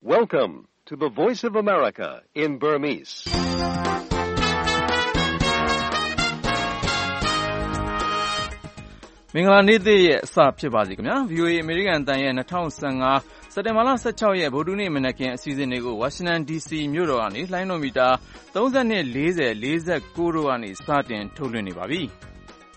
Welcome to the Voice of America in Burmese. ။မင်္ဂလာနေ့သစ်ရဲ့အစဖြစ်ပါစေခင်ဗျာ။ VOA အမေရိကန်အသံရဲ့2015စက်တင်ဘာလ16ရက်ဗုဒ္ဓနေ့မနက်ခင်းအစီအစဉ်တွေကို Washington DC မြို့တော်ကနေလှိုင်းတော်မီတာ32 40 49တို့ကနေစတင်ထုတ်လွှင့်နေပါပြီ။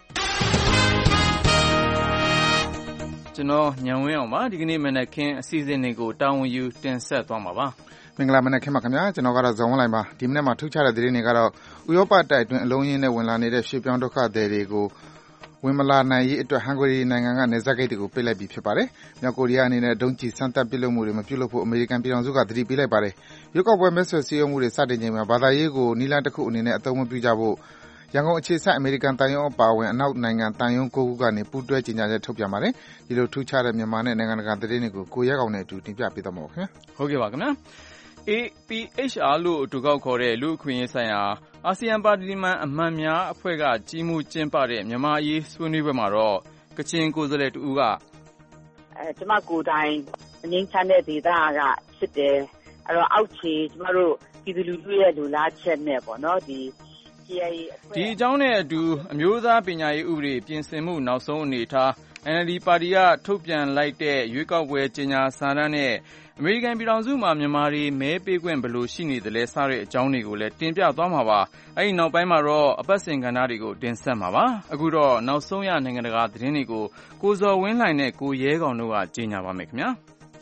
ကျွန်တော်ညံဝင်းအောင်ပါဒီကနေ့မနက်ခင်းအစီအစဉ်တွေကိုတာဝန်ယူတင်ဆက်သွားမှာပါ။မင်္ဂလာမနက်ခင်းပါခင်ဗျာကျွန်တော်ကတော့ဇော်ဝင်းလိုင်ပါဒီမနက်မှာထုတ်ချတဲ့သတင်းတွေကတော့ဥရောပတိုက်အတွင်းအလုံးရင်းနဲ့ဝင်လာနေတဲ့ရွှေပြောင်းဒုက္ခသည်တွေကိုဝင်မလာနိုင်ရေးအတွက်ဟန်ဂေရီနိုင်ငံကနယ်စပ်ဂိတ်တွေကိုပိတ်လိုက်ပြီဖြစ်ပါတယ်။မြောက်ကိုရီးယားအနေနဲ့ဒုံးကျည်စမ်းသပ်ပစ်လွှတ်မှုတွေမပြုလုပ်ဖို့အမေရိကန်ပြည်ထောင်စုကသတိပေးလိုက်ပါတယ်။ရွေးကောက်ပွဲမဲဆွယ်စည်းရုံးမှုတွေစတင်ချိန်မှာဘာသာရေးကိုနည်းလမ်းတစ်ခုအနေနဲ့အသုံးမပြုကြဖို့ရန်ကုန်အခြေစိုက်အမေရိကန်တန်ယုံအပါအဝင်အနောက်နိုင်ငံတန်ယုံ9ခုကနေပူးတွဲကြေညာချက်ထုတ်ပြန်ပါတယ်။ဒီလိုထူးခြားတဲ့မြန်မာနဲ့နိုင်ငံတကာသတင်းတွေကိုကိုရဲကောင်နဲ့အတူတင်ပြပေးသွားမှာပါခင်ဗျာ။ဟုတ်ကဲ့ပါခင်ဗျာ။ APHR လို့အတူကောက်ခေါ်တဲ့လူ့အခွင့်အရေးဆိုင်ရာအာဆီယံပါတီမန်အမတ်များအဖွဲ့ကကြီးမှုကျင်းပတဲ့မြန်မာအရေးဆွေးနွေးပွဲမှာတော့ကချင်ကိုယ်စားလှယ်တူကကျမကိုယ်တိုင်ငင်းချမ်းတဲ့ဒေသကဖြစ်တယ်အဲ့တော့အောက်ခြေကျမတို့ပြည်သူလူထုရဲ့လူလားချက်နဲ့ပေါ့နော်ဒီအကြောင်းနဲ့အတူအမျိုးသားပညာရေးဥပဒေပြင်ဆင်မှုနောက်ဆုံးအနေအထား NLD ပါတီကထုတ်ပြန်လိုက်တဲ့ရွေးကောက်ပွဲကြေညာစာတမ်းနဲ့အမေရိကန်ပြည်ထောင်စုမှာမြန်မာတွေမဲပေးခွင့်ဘယ်လိုရှိနေသလဲစတဲ့အကြောင်းတွေကိုလည်းတင်ပြသွားမှာပါ။အဲဒီနောက်ပိုင်းမှာတော့အပတ်စဉ်ကဏ္ဍတွေကိုတင်ဆက်မှာပါ။အခုတော့နောက်ဆုံးရနိုင်ငံတကာသတင်းတွေကိုကိုဇော်ဝင်းလှိုင်နဲ့ကိုရဲကောင်တို့ကကြေညာပါမယ်ခင်ဗျာ။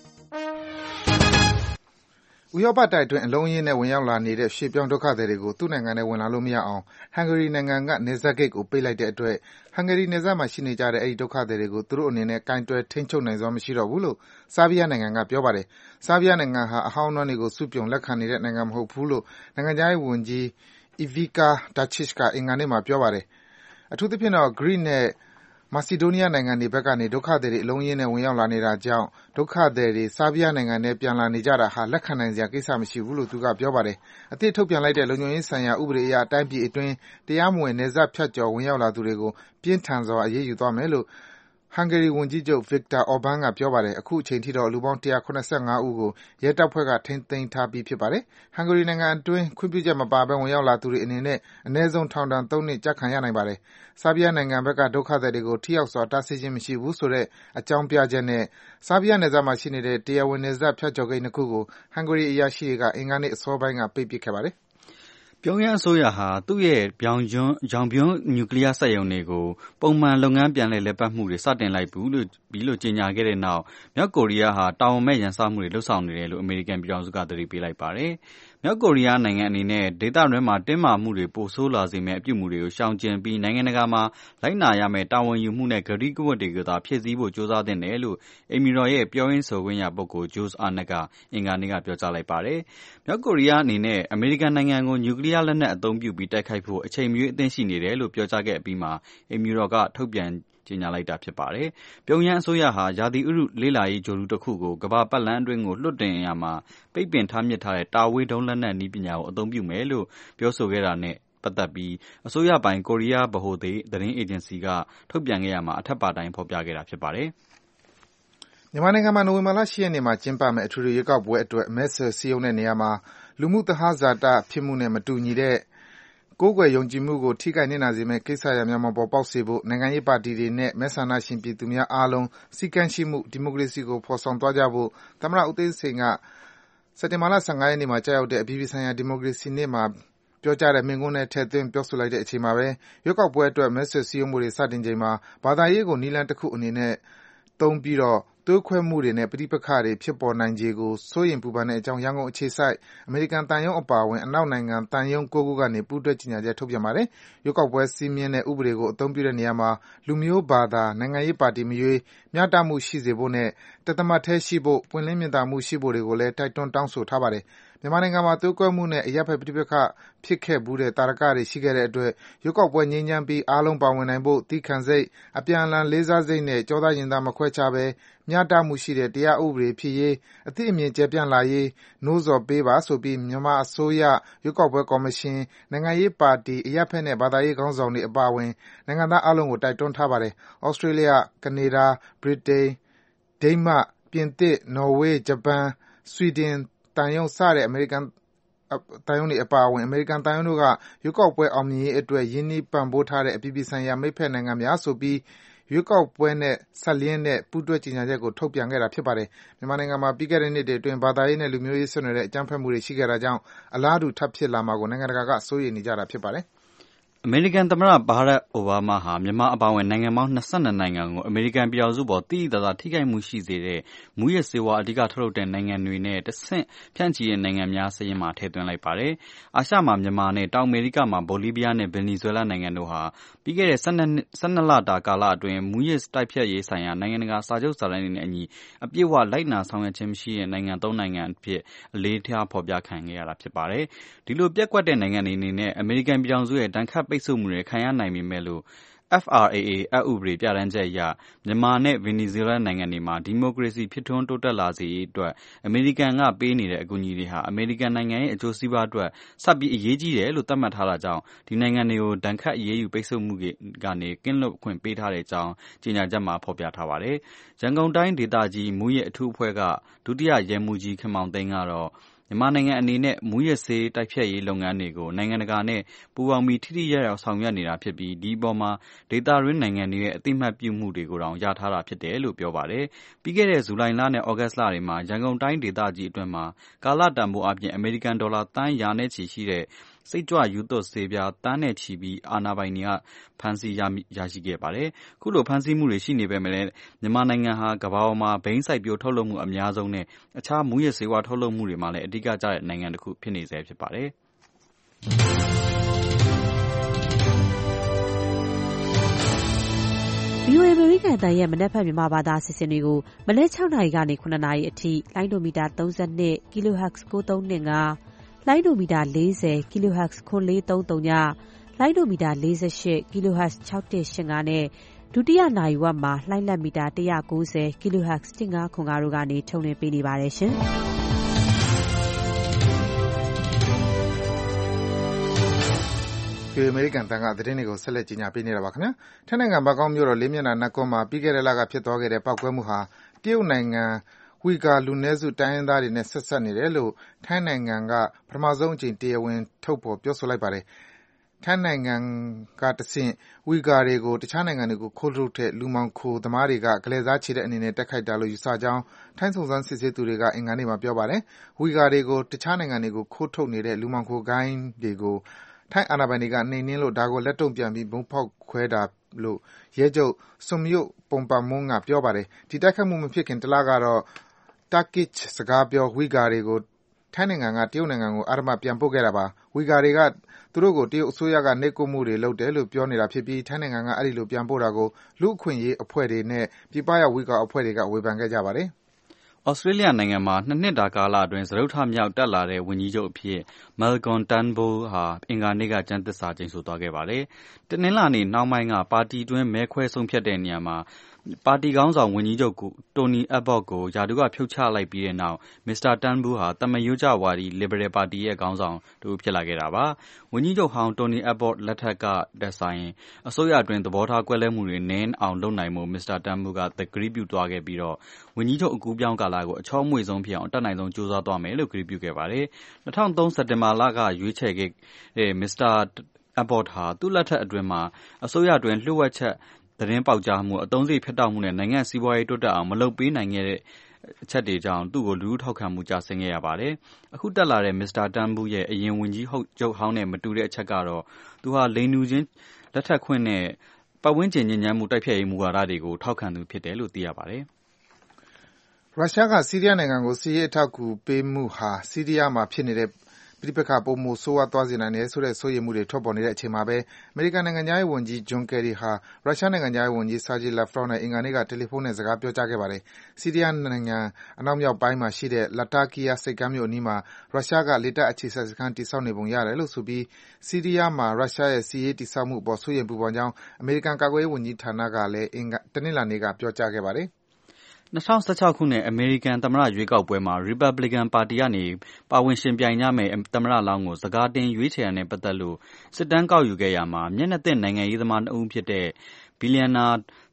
ဥရောပတိုက်အတွင်းအလုံးရင်းနဲ့ဝင်ရောက်လာနေတဲ့ရွှေပြောင်းဒုက္ခသည်တွေကိုသူ့နိုင်ငံထဲဝင်လာလို့မရအောင်ဟန်ဂေရီနိုင်ငံကနယ်စပ်ဂိတ်ကိုပိတ်လိုက်တဲ့အတွက်ဟန်ဂေရီနယ်စပ်မှာရှိနေကြတဲ့အဲဒီဒုက္ခသည်တွေကိုသူတို့အနေနဲ့ကင်တွယ်ထိန်းချုပ်နိုင်စွမ်းမရှိတော့ဘူးလို့ဆားဘီးယားနိုင်ငံကပြောပါတယ်။ဆားဘီးယားနိုင်ငံဟာအဟောင်းနွမ်းတွေကိုစုပြုံလက်ခံနေတဲ့နိုင်ငံမဟုတ်ဘူးလို့နိုင်ငံခြားရေးဝန်ကြီး Ivica Dacic ကအင်္ဂါနေ့မှာပြောပါတယ်။အထူးသဖြင့်တော့ Greece နဲ့ Macedonia နိုင်ငံတွေဘက်ကနေဒုက္ခသည်တွေအလုံးရင်းနဲ့ဝင်ရောက်လာနေတာကြောင့်ဒုက္ခသည်တွေဆားဘီးယားနိုင်ငံထဲပြန်လာနေကြတာဟာလက်ခံနိုင်စရာကိစ္စမရှိဘူးလို့သူကပြောပါတယ်။အသစ်ထုတ်ပြန်လိုက်တဲ့လုံခြုံရေးဆိုင်ရာဥပဒေအရတိုင်းပြည်အတွင်းတရားမဝင်နယ်စပ်ဖြတ်ကျော်ဝင်ရောက်လာသူတွေကိုပြင်းထန်စွာအရေးယူသွားမယ်လို့ဟန်ဂေရီဝန်ကြီးချုပ် Viktor Orban ကပြောပါတယ်။အခုအချိန်ထိတော့လူပေါင်း175ဦးကိုရဲတပ်ဖွဲ့ကထိန်းသိမ်းထားပြီးဖြစ်ပါတယ်။ဟန်ဂေရီနိုင်ငံအတွင်းခွင့်ပြုချက်မပါဘဲဝင်ရောက်လာသူတွေအနေနဲ့အနည်းဆုံးထောင်ဒဏ်3နှစ်ကျခံရနိုင်ပါတယ်။ဆားဘီးယားနိုင်ငံဘက်ကဒုက္ခသည်တွေကိုထိရောက်စွာတားဆီးခြင်းမရှိဘူးဆိုတဲ့အကြောင်းပြချက်နဲ့ဆားဘီးယားနယ်စပ်မှာရှိနေတဲ့တရားဝင်နယ်စပ်ဖြတ်ကျော်ဂိတ်2ခုကိုဟန်ဂေရီအရာရှိတွေကအင်္ဂါနေ့အစောပိုင်းကပိတ်ပစ်ခဲ့ပါတယ်။ပြုံးရမ်းအစိုးရဟာသူ့ရဲ့ကြောင်ပြုံးနျူကလ িয়ার စက်ရုံတွေကိုပုံမှန်လုပ်ငန်းပြန်လည်ပတ်မှုတွေစတင်လိုက်ပြီလို့ကြေညာခဲ့တဲ့နောက်မြောက်ကိုရီးယားဟာတာဝန်မဲ့ရန်စမှုတွေလှုပ်ဆောင်နေတယ်လို့အမေရိကန်ပြည်ထောင်စုကသတိပေးလိုက်ပါတယ်။မြောက်ကိုရီးယားနိုင်ငံအနေနဲ့ဒေသတွင်းမှာတင်းမာမှုတွေပိုဆိုးလာစေမယ့်အပြုအမူတွေကိုရှောင်ကျဉ်ပြီးနိုင်ငံတကာမှာလိုက်နာရမယ့်တာဝန်ယူမှုနဲ့ကတိကဝတ်တွေကိုသာဖြည့်ဆည်းဖို့ကြိုးစားသင့်တယ်လို့အိမ်ဖြူတော်ရဲ့ပြောရေးဆိုခွင့်ရပုဂ္ဂိုလ် Josh Earnest ကအင်္ဂါနေ့ကပြောကြားလိုက်ပါတယ်။မြောက်ကိုရီးယားအနေနဲ့အမေရိကန်နိုင်ငံကိုနျူကလ িয়ার လက်နက်အသုံးပြုပြီးတိုက်ခိုက်ဖို့အချိန်မရွေးအသင့်ရှိနေတယ်လို့ပြောကြားခဲ့အပြီးမှာအိမ်ဖြူတော်ကထုတ်ပြန်ကြေညာလိုက်တာဖြစ်ပါတယ်။ပြုံးရမ်းအစိုးရဟာရာသီဥတုလေ့လာရေးဂြိုဟ်တုတစ်ခုကိုကမ္ဘာပတ်လမ်းအတွင်းကိုလွှတ်တင်ရာမှာပိတ်ပင်ထားမြစ်ထားတဲ့တာဝေးဒုံးလက်နက်နည်းပညာကိုအသုံးပြုမယ်လို့ပြောဆိုခဲ့တာနဲ့ပတ်သက်ပြီးအစိုးရပိုင်ကိုရီးယားဗဟိုသတင်းအေဂျင်စီကထုတ်ပြန်ခဲ့ရမှာအထက်ပါတိုင်းဖော်ပြခဲ့တာဖြစ်ပါတယ်။မြန်မာနိုင်ငံမှာနိုဝင်ဘာလ10ရက်နေ့မှာကျင်းပမယ့်အထွေထွေရွေးကောက်ပွဲအတွက်မဲဆွယ်စည်းရုံးတဲ့နေရာမှာလူမှုသဟဇာတဖြစ်မှုနဲ့မတူညီတဲ့ကိုးကွယ်ယုံကြည်မှုကိုထိခိုက်နစ်နာစေမယ့်ကိစ္စရပ်များမပေါ်ပေါက်စေဖို့နိုင်ငံရေးပါတီတွေနဲ့မဲဆန္ဒရှင်ပြည်သူများအားလုံးစည်းကမ်းရှိမှုဒီမိုကရေစီကိုဖော်ဆောင်သွားကြဖို့သမ္မတဦးသိန်းစိန်ကစက်တင်ဘာလ15ရက်နေ့မှာကြာရောက်တဲ့အပြည်ပြည်ဆိုင်ရာဒီမိုကရေစီနေ့မှာပြောကြားတဲ့မိန့်ခွန်းထဲထည့်သွင်းပြောဆိုလိုက်တဲ့အချိန်မှာပဲရွေးကောက်ပွဲအတွက်မဲဆွယ်စည်းရုံးမှုတွေစတင်ချိန်မှာဘာသာရေးကိုနည်းလမ်းတစ်ခုအနေနဲ့သုံးပြီးတော့သွေးခွဲမှုတွေနဲ့ပဋိပက္ခတွေဖြစ်ပေါ်နိုင်ခြေကိုစိုးရိမ်ပူပန်တဲ့အကြောင်းရန်ကုန်အခြေစိုက်အမေရိကန်တန်ယုံအပါအဝင်အနောက်နိုင်ငံတန်ယုံ9ခုကနေပူးတွဲကြေညာချက်ထုတ်ပြန်ပါတယ်။ရွေးကောက်ပွဲစည်းမျဉ်းတဲ့ဥပဒေကိုအသုံးပြုတဲ့နေရာမှာလူမျိုးဘာသာနိုင်ငံရေးပါတီမရွေးမျှတမှုရှိစေဖို့နဲ့တသမတ်ထဲရှိဖို့ပွင့်လင်းမြင်သာမှုရှိဖို့တွေကိုလည်းတိုက်တွန်းတောင်းဆိုထားပါတယ်။မြန်မာနိုင်ငံမှာသွေးကွဲမှုနဲ့အရပ်ဘက်ပဋိပက္ခဖြစ်ခဲ့ဘူးတဲ့တာရကတွေရှိခဲ့တဲ့အတွက်ရွေးကောက်ပွဲငြိမ်းချမ်းပြီးအားလုံးပါဝင်နိုင်ဖို့သီးခံစိတ်အပြန်အလှန်လေးစားစိတ်နဲ့ကြောသားရင်သားမခွဲခြားဘဲမျှတမှုရှိတဲ့တရားဥပဒေဖြစ်ရေးအသိအမြင်ကျယ်ပြန့်လာရေးနှိုးဆော်ပေးပါဆိုပြီးမြန်မာအစိုးရရွေးကောက်ပွဲကော်မရှင်နိုင်ငံရေးပါတီအရပ်ဘက်နဲ့ဘာသာရေးခေါင်းဆောင်တွေအပါအဝင်နိုင်ငံသားအားလုံးကိုတိုက်တွန်းထားပါတယ်။ဩစတြေးလျ၊ကနေဒါ၊ဗြိတိန်၊ဒိန်းမတ်၊ပြင်သစ်၊နော်ဝေး၊ဂျပန်၊ဆွီဒင်တန်ယုံစတဲ့အမေရိကန်တန်ယုံတွေအပါအဝင်အမေရိကန်တန်ယုံတို့ကရွေးကောက်ပွဲအောင်မြင်ရေးအတွက်ယင်းနှီးပံ့ပိုးထားတဲ့အပြည်ပြည်ဆိုင်ရာမိတ်ဖက်နိုင်ငံများဆိုပြီးရွေးကောက်ပွဲနဲ့ဆက်လျင်းတဲ့ပူးတွဲကြေညာချက်ကိုထုတ်ပြန်ခဲ့တာဖြစ်ပါတယ်။မြန်မာနိုင်ငံမှာပြီးခဲ့တဲ့နှစ်တွေအတွင်းဘာသာရေးနဲ့လူမျိုးရေးဆွေးနွေးတဲ့အကြမ်းဖက်မှုတွေရှိခဲ့တာကြောင့်အလားတူထပ်ဖြစ်လာမှာကိုနိုင်ငံတကာကစိုးရိမ်နေကြတာဖြစ်ပါတယ်။အမေရိကန်သမ္မတဘာရက်အိုဘားမားဟာမြန်မာအပါအဝင်နိုင်ငံပေါင်း22နိုင်ငံကိုအမေရိကန်ပြည်ထောင်စုပေါ်သိသိသာသာထိခိုက်မှုရှိစေတဲ့မူးယစ်ဆေးဝါးအဓိကထုတ်လုပ်တဲ့နိုင်ငံတွေနဲ့တဆင့်ဖြန့်ချီတဲ့နိုင်ငံများစာရင်းမှာထည့်သွင်းလိုက်ပါတယ်။အာရှမှာမြန်မာနဲ့တောင်အမေရိကမှာဘိုလီးဗီးယားနဲ့ဗင်နီဇွဲလားနိုင်ငံတို့ဟာပြီးခဲ့တဲ့12လတာကာလအတွင်းမူးယစ်တိုက်ဖျက်ရေးဆိုင်ရာနိုင်ငံတကာစာချုပ်စာတမ်းတွေနဲ့အညီအပြည့်အဝလိုက်နာဆောင်ရွက်ခြင်းမရှိတဲ့နိုင်ငံ3နိုင်ငံအဖြစ်အလေးထားဖော်ပြခံခဲ့ရတာဖြစ်ပါတယ်။ဒီလိုပြက်ကွက်တဲ့နိုင်ငံတွေအနေနဲ့အမေရိကန်ပြည်ထောင်စုရဲ့ဒဏ်ခတ်ပိတ်ဆို့မှုတွေခံရနိုင်ပေမဲ့လို့ FRAA အက်ဥပဒေပြဋ္ဌာန်းချက်အရမြန်မာနဲ့ဗင်နီဇွဲလားနိုင်ငံတွေမှာဒီမိုကရေစီဖြစ်ထွန်းတိုးတက်လာစေရေးအတွက်အမေရိကန်ကပေးနေတဲ့အကူအညီတွေဟာအမေရိကန်နိုင်ငံရဲ့အကျိုးစီးပွားအတွက်ဆက်ပြီးအရေးကြီးတယ်လို့သတ်မှတ်ထားတာကြောင့်ဒီနိုင်ငံတွေကိုဒဏ်ခတ်အရေးယူပိတ်ဆို့မှုကနေကင်းလွတ်ခွင့်ပေးထားတဲ့အကြောင်းကြေညာချက်မှာဖော်ပြထားပါတယ်။ရန်ကုန်တိုင်းဒေသကြီးမူးယစ်အထူးအဖွဲ့ကဒုတိယရဲမှူးကြီးခင်မောင်သိန်းကတော့မြန်မာနိုင်ငံအနေနဲ့မူးယစ်ဆေးတိုက်ဖျက်ရေးလုပ်ငန်းတွေကိုနိုင်ငံတကာနဲ့ပူးပေါင်းပြီးထိထိရောက်ရောက်ဆောင်ရွက်နေတာဖြစ်ပြီးဒီအပေါ်မှာဒေသတွင်းနိုင်ငံတွေရဲ့အသိအမှတ်ပြုမှုတွေကိုတောင်ရထားတာဖြစ်တယ်လို့ပြောပါတယ်။ပြီးခဲ့တဲ့ဇူလိုင်လနဲ့ဩဂတ်စ်လတွေမှာရန်ကုန်တိုင်းဒေသကြီးအတွင်းမှာကာလတန်ဖိုးအပြင်အမေရိကန်ဒေါ်လာသန်းရာနဲ့ချီရှိတဲ့စိတ်ကြွရူးသွပ်ဆေးပြားသန်းနဲ့ချီပြီးအာဏာပိုင်တွေကဖမ်းဆီးရရှိခဲ့ပါတယ်။ခုလိုဖမ်းဆီးမှုတွေရှိနေပေမဲ့မြန်မာနိုင်ငံဟာကမ္ဘာပေါ်မှာဘိန်းစိုက်ပျိုးထုတ်လုပ်မှုအများဆုံးနဲ့အခြားမူးယစ်ဆေးဝါးထုတ်လုပ်မှုတွေမှာလည်းအဓိကကျတဲ့နိုင်ငံတစ်ခုဖြစ်နေဆဲဖြစ်ပါတယ်။ VOA အမေရိကန်အသံရဲ့မနက်ဖြန်မြန်မာဘာသာအစီအစဉ်တွေကိုမနက်6နာရီကနေ9နာရီအထိလိုင်းဒိုမီတာ32 kHz 9325လိုင်းဒိုမီတာ40 kHz 9430ညလိုင်းဒိုမီတာ48 kHz 6185နဲ့ဒုတိယနာရီဝက်မှာလိုင်းလက်မီတာ190 kHz 1505တို့ကနေထုတ်လွှင့်ပေးနေပါတယ်ရှင်။ဒီအမေရိကန်တန်ကသတင်းတွေကိုဆက်လက်ကြီးညာပေးနေတာပါခင်ဗျာ။ထိုင်းနိုင်ငံဘန်ကောက်မြို့တော်လေးမျက်နှာနတ်ကွန်းမှာပြီးခဲ့တဲ့လကဖြစ်သွားခဲ့တဲ့ပောက်ကွဲမှုဟာတရုတ်နိုင်ငံဝီဂါလူနည်းစုတိုင်းရင်းသားတွေနဲ့ဆက်ဆက်နေတယ်လို့ထိုင်းနိုင်ငံကပထမဆုံးအကြိမ်တရားဝင်ထုတ်ဖော်ပြောဆိုလိုက်ပါတယ်။ထိုင်းနိုင်ငံကတဆင့်ဝီဂါတွေကိုတခြားနိုင်ငံတွေကိုခိုးထုတ်တဲ့လူမှောင်ခိုသမားတွေကကလဲစားချေတဲ့အနေနဲ့တိုက်ခိုက်တာလို့ယူဆကြောင်းထိုင်းစုံစမ်းစစ်ဆေးသူတွေကအင်္ဂါနေ့မှာပြောပါတယ်။ဝီဂါတွေကိုတခြားနိုင်ငံတွေကိုခိုးထုတ်နေတဲ့လူမှောင်ခိုဂိုဏ်းတွေကိုထိုင်းအာဏာပိုင်တွေကနှိမ်နင်းလို့ဒါကိုလက်တုံ့ပြန်ပြီးဗုံးဖောက်ခွဲတာလို့ရဲချုပ် Somyot Pongpamon ကပြောပါတယ်။ဒီတိုက်ခိုက်မှုမဖြစ်ခင်တလကတော့ Turkish စကားပြောဝီဂါတွေကိုထိုင်းနိုင်ငံကတရုတ်နိုင်ငံကိုအဓမ္မပြန်ပို့ခဲ့တာပါ။ဝီဂါတွေကသူတို့ကိုတရုတ်အစိုးရကနှိပ်ကွပ်မှုတွေလုပ်တယ်လို့ပြောနေတာဖြစ်ပြီးထိုင်းနိုင်ငံကအဲဒီလိုပြန်ပို့တာကိုလူ့အခွင့်အရေးအဖွဲ့တွေနဲ့ပြည်ပရောက်ဝီဂါအဖွဲ့တွေကဝေဖန်ခဲ့ကြပါတယ်။ဩစတြေးလျနိုင်ငံမှာ2နှစ်တာကာလအတွင်းစတုတ္ထမြောက်တက်လာတဲ့ဝန်ကြီးချုပ်အဖြစ် Malcolm Turnbull ဟာအင်္ဂါနေ့ကကျမ်းသစ္စာကျိန်ဆိုသွားခဲ့ပါတယ်။တနင်္လာနေ့နှောင်းပိုင်းကပါတီတွင်းမဲခွဲဆုံးဖြတ်တဲ့နေရာမှာပါတီခေါင်းဆောင်ဝန်ကြီးချုပ်တိုနီအက်ဘော့ကိုယာဒူးကဖြုတ်ချလိုက်ပြီးတဲ့နောက်မစ္စတာတန်ဘူဟာသမားရိုးကျဝါဒီလစ်ဘရယ်ပါတီရဲ့ခေါင်းဆောင်တူဖြစ်လာခဲ့တာပါ။ဝန်ကြီးချုပ်ဟောင်းတိုနီအက်ဘော့လက်ထက်ကတက်ဆိုင်အစိုးရအတွင်းသဘောထားကွဲလွဲမှုတွေနည်းအောင်လုပ်နိုင်မှုမစ္စတာတန်ဘူကသဂရီးပြုသွားခဲ့ပြီးတော့ဝန်ကြီးချုပ်အကူပြောင်းကာလကိုအချောမွေ့ဆုံးဖြစ်အောင်အတက်နိုင်ဆုံးကြိုးစားသွားမယ်လို့ဂရီးပြုခဲ့ပါတယ်။2003စက်တင်ဘာလကရွေးချယ်ခဲ့တဲ့မစ္စတာအက်ဘော့ဟာသူ့လက်ထက်အတွင်းမှာအစိုးရအတွင်းလှုပ်ဝက်ချက်သတင်းပေါက်ကြားမှုအသုံးစရိတ်ဖြတ်တောက်မှုနဲ့နိုင်ငံစီးပွားရေးတိုးတက်အောင်မလုပ်ပေးနိုင်ခဲ့တဲ့အချက်တွေကြောင့်သူ့ကိုလူထုထောက်ခံမှုကျဆင်းခဲ့ရပါတယ်။အခုတက်လာတဲ့မစ္စတာတန်ဘူရဲ့အရင်ဝန်ကြီးချုပ်ဟောင်းနဲ့မတူတဲ့အချက်ကတော့သူဟာလိန်လူချင်းလက်ထက်ခွင့်နဲ့ပတ်ဝန်းကျင်ညစ်ညမ်းမှုတိုက်ဖျက်ရေးမူဝါဒတွေကိုထောက်ခံသူဖြစ်တယ်လို့သိရပါတယ်။ရုရှားကဆီးရီးယားနိုင်ငံကိုစစ်ရေးအထောက်အကူပေးမှုဟာဆီးရီးယားမှာဖြစ်နေတဲ့ပဋိပက္ခပိုမိုဆိုးဝါးသွားစေနိုင်တယ်ဆိုတဲ့စိုးရိမ်မှုတွေထွက်ပေါ်နေတဲ့အချိန်မှာပဲအမေရိကန်နိုင်ငံခြားရေးဝန်ကြီး John Kerry ဟာရုရှားနိုင်ငံခြားရေးဝန်ကြီး Sergei Lavrov နဲ့အင်္ဂါနေ့ကတယ်လီဖုန်းနဲ့စကားပြောကြားခဲ့ပါတယ်။ဆီးရီးယားနိုင်ငံအနောက်မြောက်ပိုင်းမှာရှိတဲ့ Latakia ဆိပ်ကမ်းမြို့အနီးမှာရုရှားကလေတပ်အခြေစိုက်စခန်းတည်ဆောက်နေပုံရတယ်လို့ဆိုပြီးဆီးရီးယားမှာရုရှားရဲ့စစ်ရေးတည်ဆောက်မှုအပေါ်စိုးရိမ်ပူပန်ကြောင်းအမေရိကန်ကာကွယ်ရေးဝန်ကြီးဌာနကလည်းတနင်္လာနေ့ကပြောကြားခဲ့ပါတယ်။ 2016ခုနှစ်အမေရိကန်သမ္မတရွေးကောက်ပွဲမှာ Republican ပါတီကနေပါဝင်ရှင်ပြိုင်ကြမယ့်သမ္မတလောင်းကိုစကားတင်ရွေးချယ်ရတဲ့ပတ်သက်လို့စစ်တမ်းကောက်ယူခဲ့ရမှာမျက်နှာသစ်နိုင်ငံရေးသမား2ဦးဖြစ်တဲ့ဘီလီယံနာ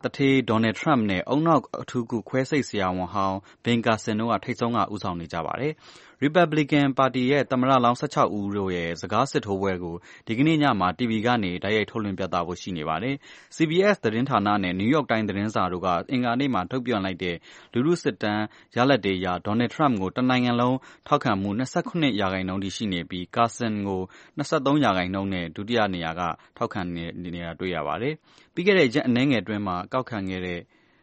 တထေး Donald Trump နဲ့ဦးနှောက်အထူးကုခွဲစိတ်ဆရာဝန်ဟောင်း Ben Carson တို့ကထိပ်ဆုံးကဦးဆောင်နေကြပါတယ်။ Republican ပါတီရဲ့သမ္မတလောင်း16ဦးတို့ရဲ့စကားစစ်ထိုးပွဲကိုဒီကနေ့ညမှာ TV ကနေတိုက်ရိုက်ထုတ်လွှင့်ပြသဖို့ရှိနေပါတယ်။ CBS သတင်းဌာနနဲ့ New York Times သတင်းစာတို့ကအင်္ဂါနေ့မှာထုတ်ပြန်လိုက်တဲ့လူထုစစ်တမ်းရလဒ်တွေအရ Donald Trump ကိုတနိုင်ငံလုံးထောက်ခံမှု29%ထိရှိနေပြီး Carson ကို23%နဲ့ဒုတိယနေရာကထောက်ခံနေတာတွေ့ရပါတယ်။ ပြီးခဲ့တဲ့ရက်အနည်းငယ်အတွင်းမှာကောက်ခံခဲ့တဲ့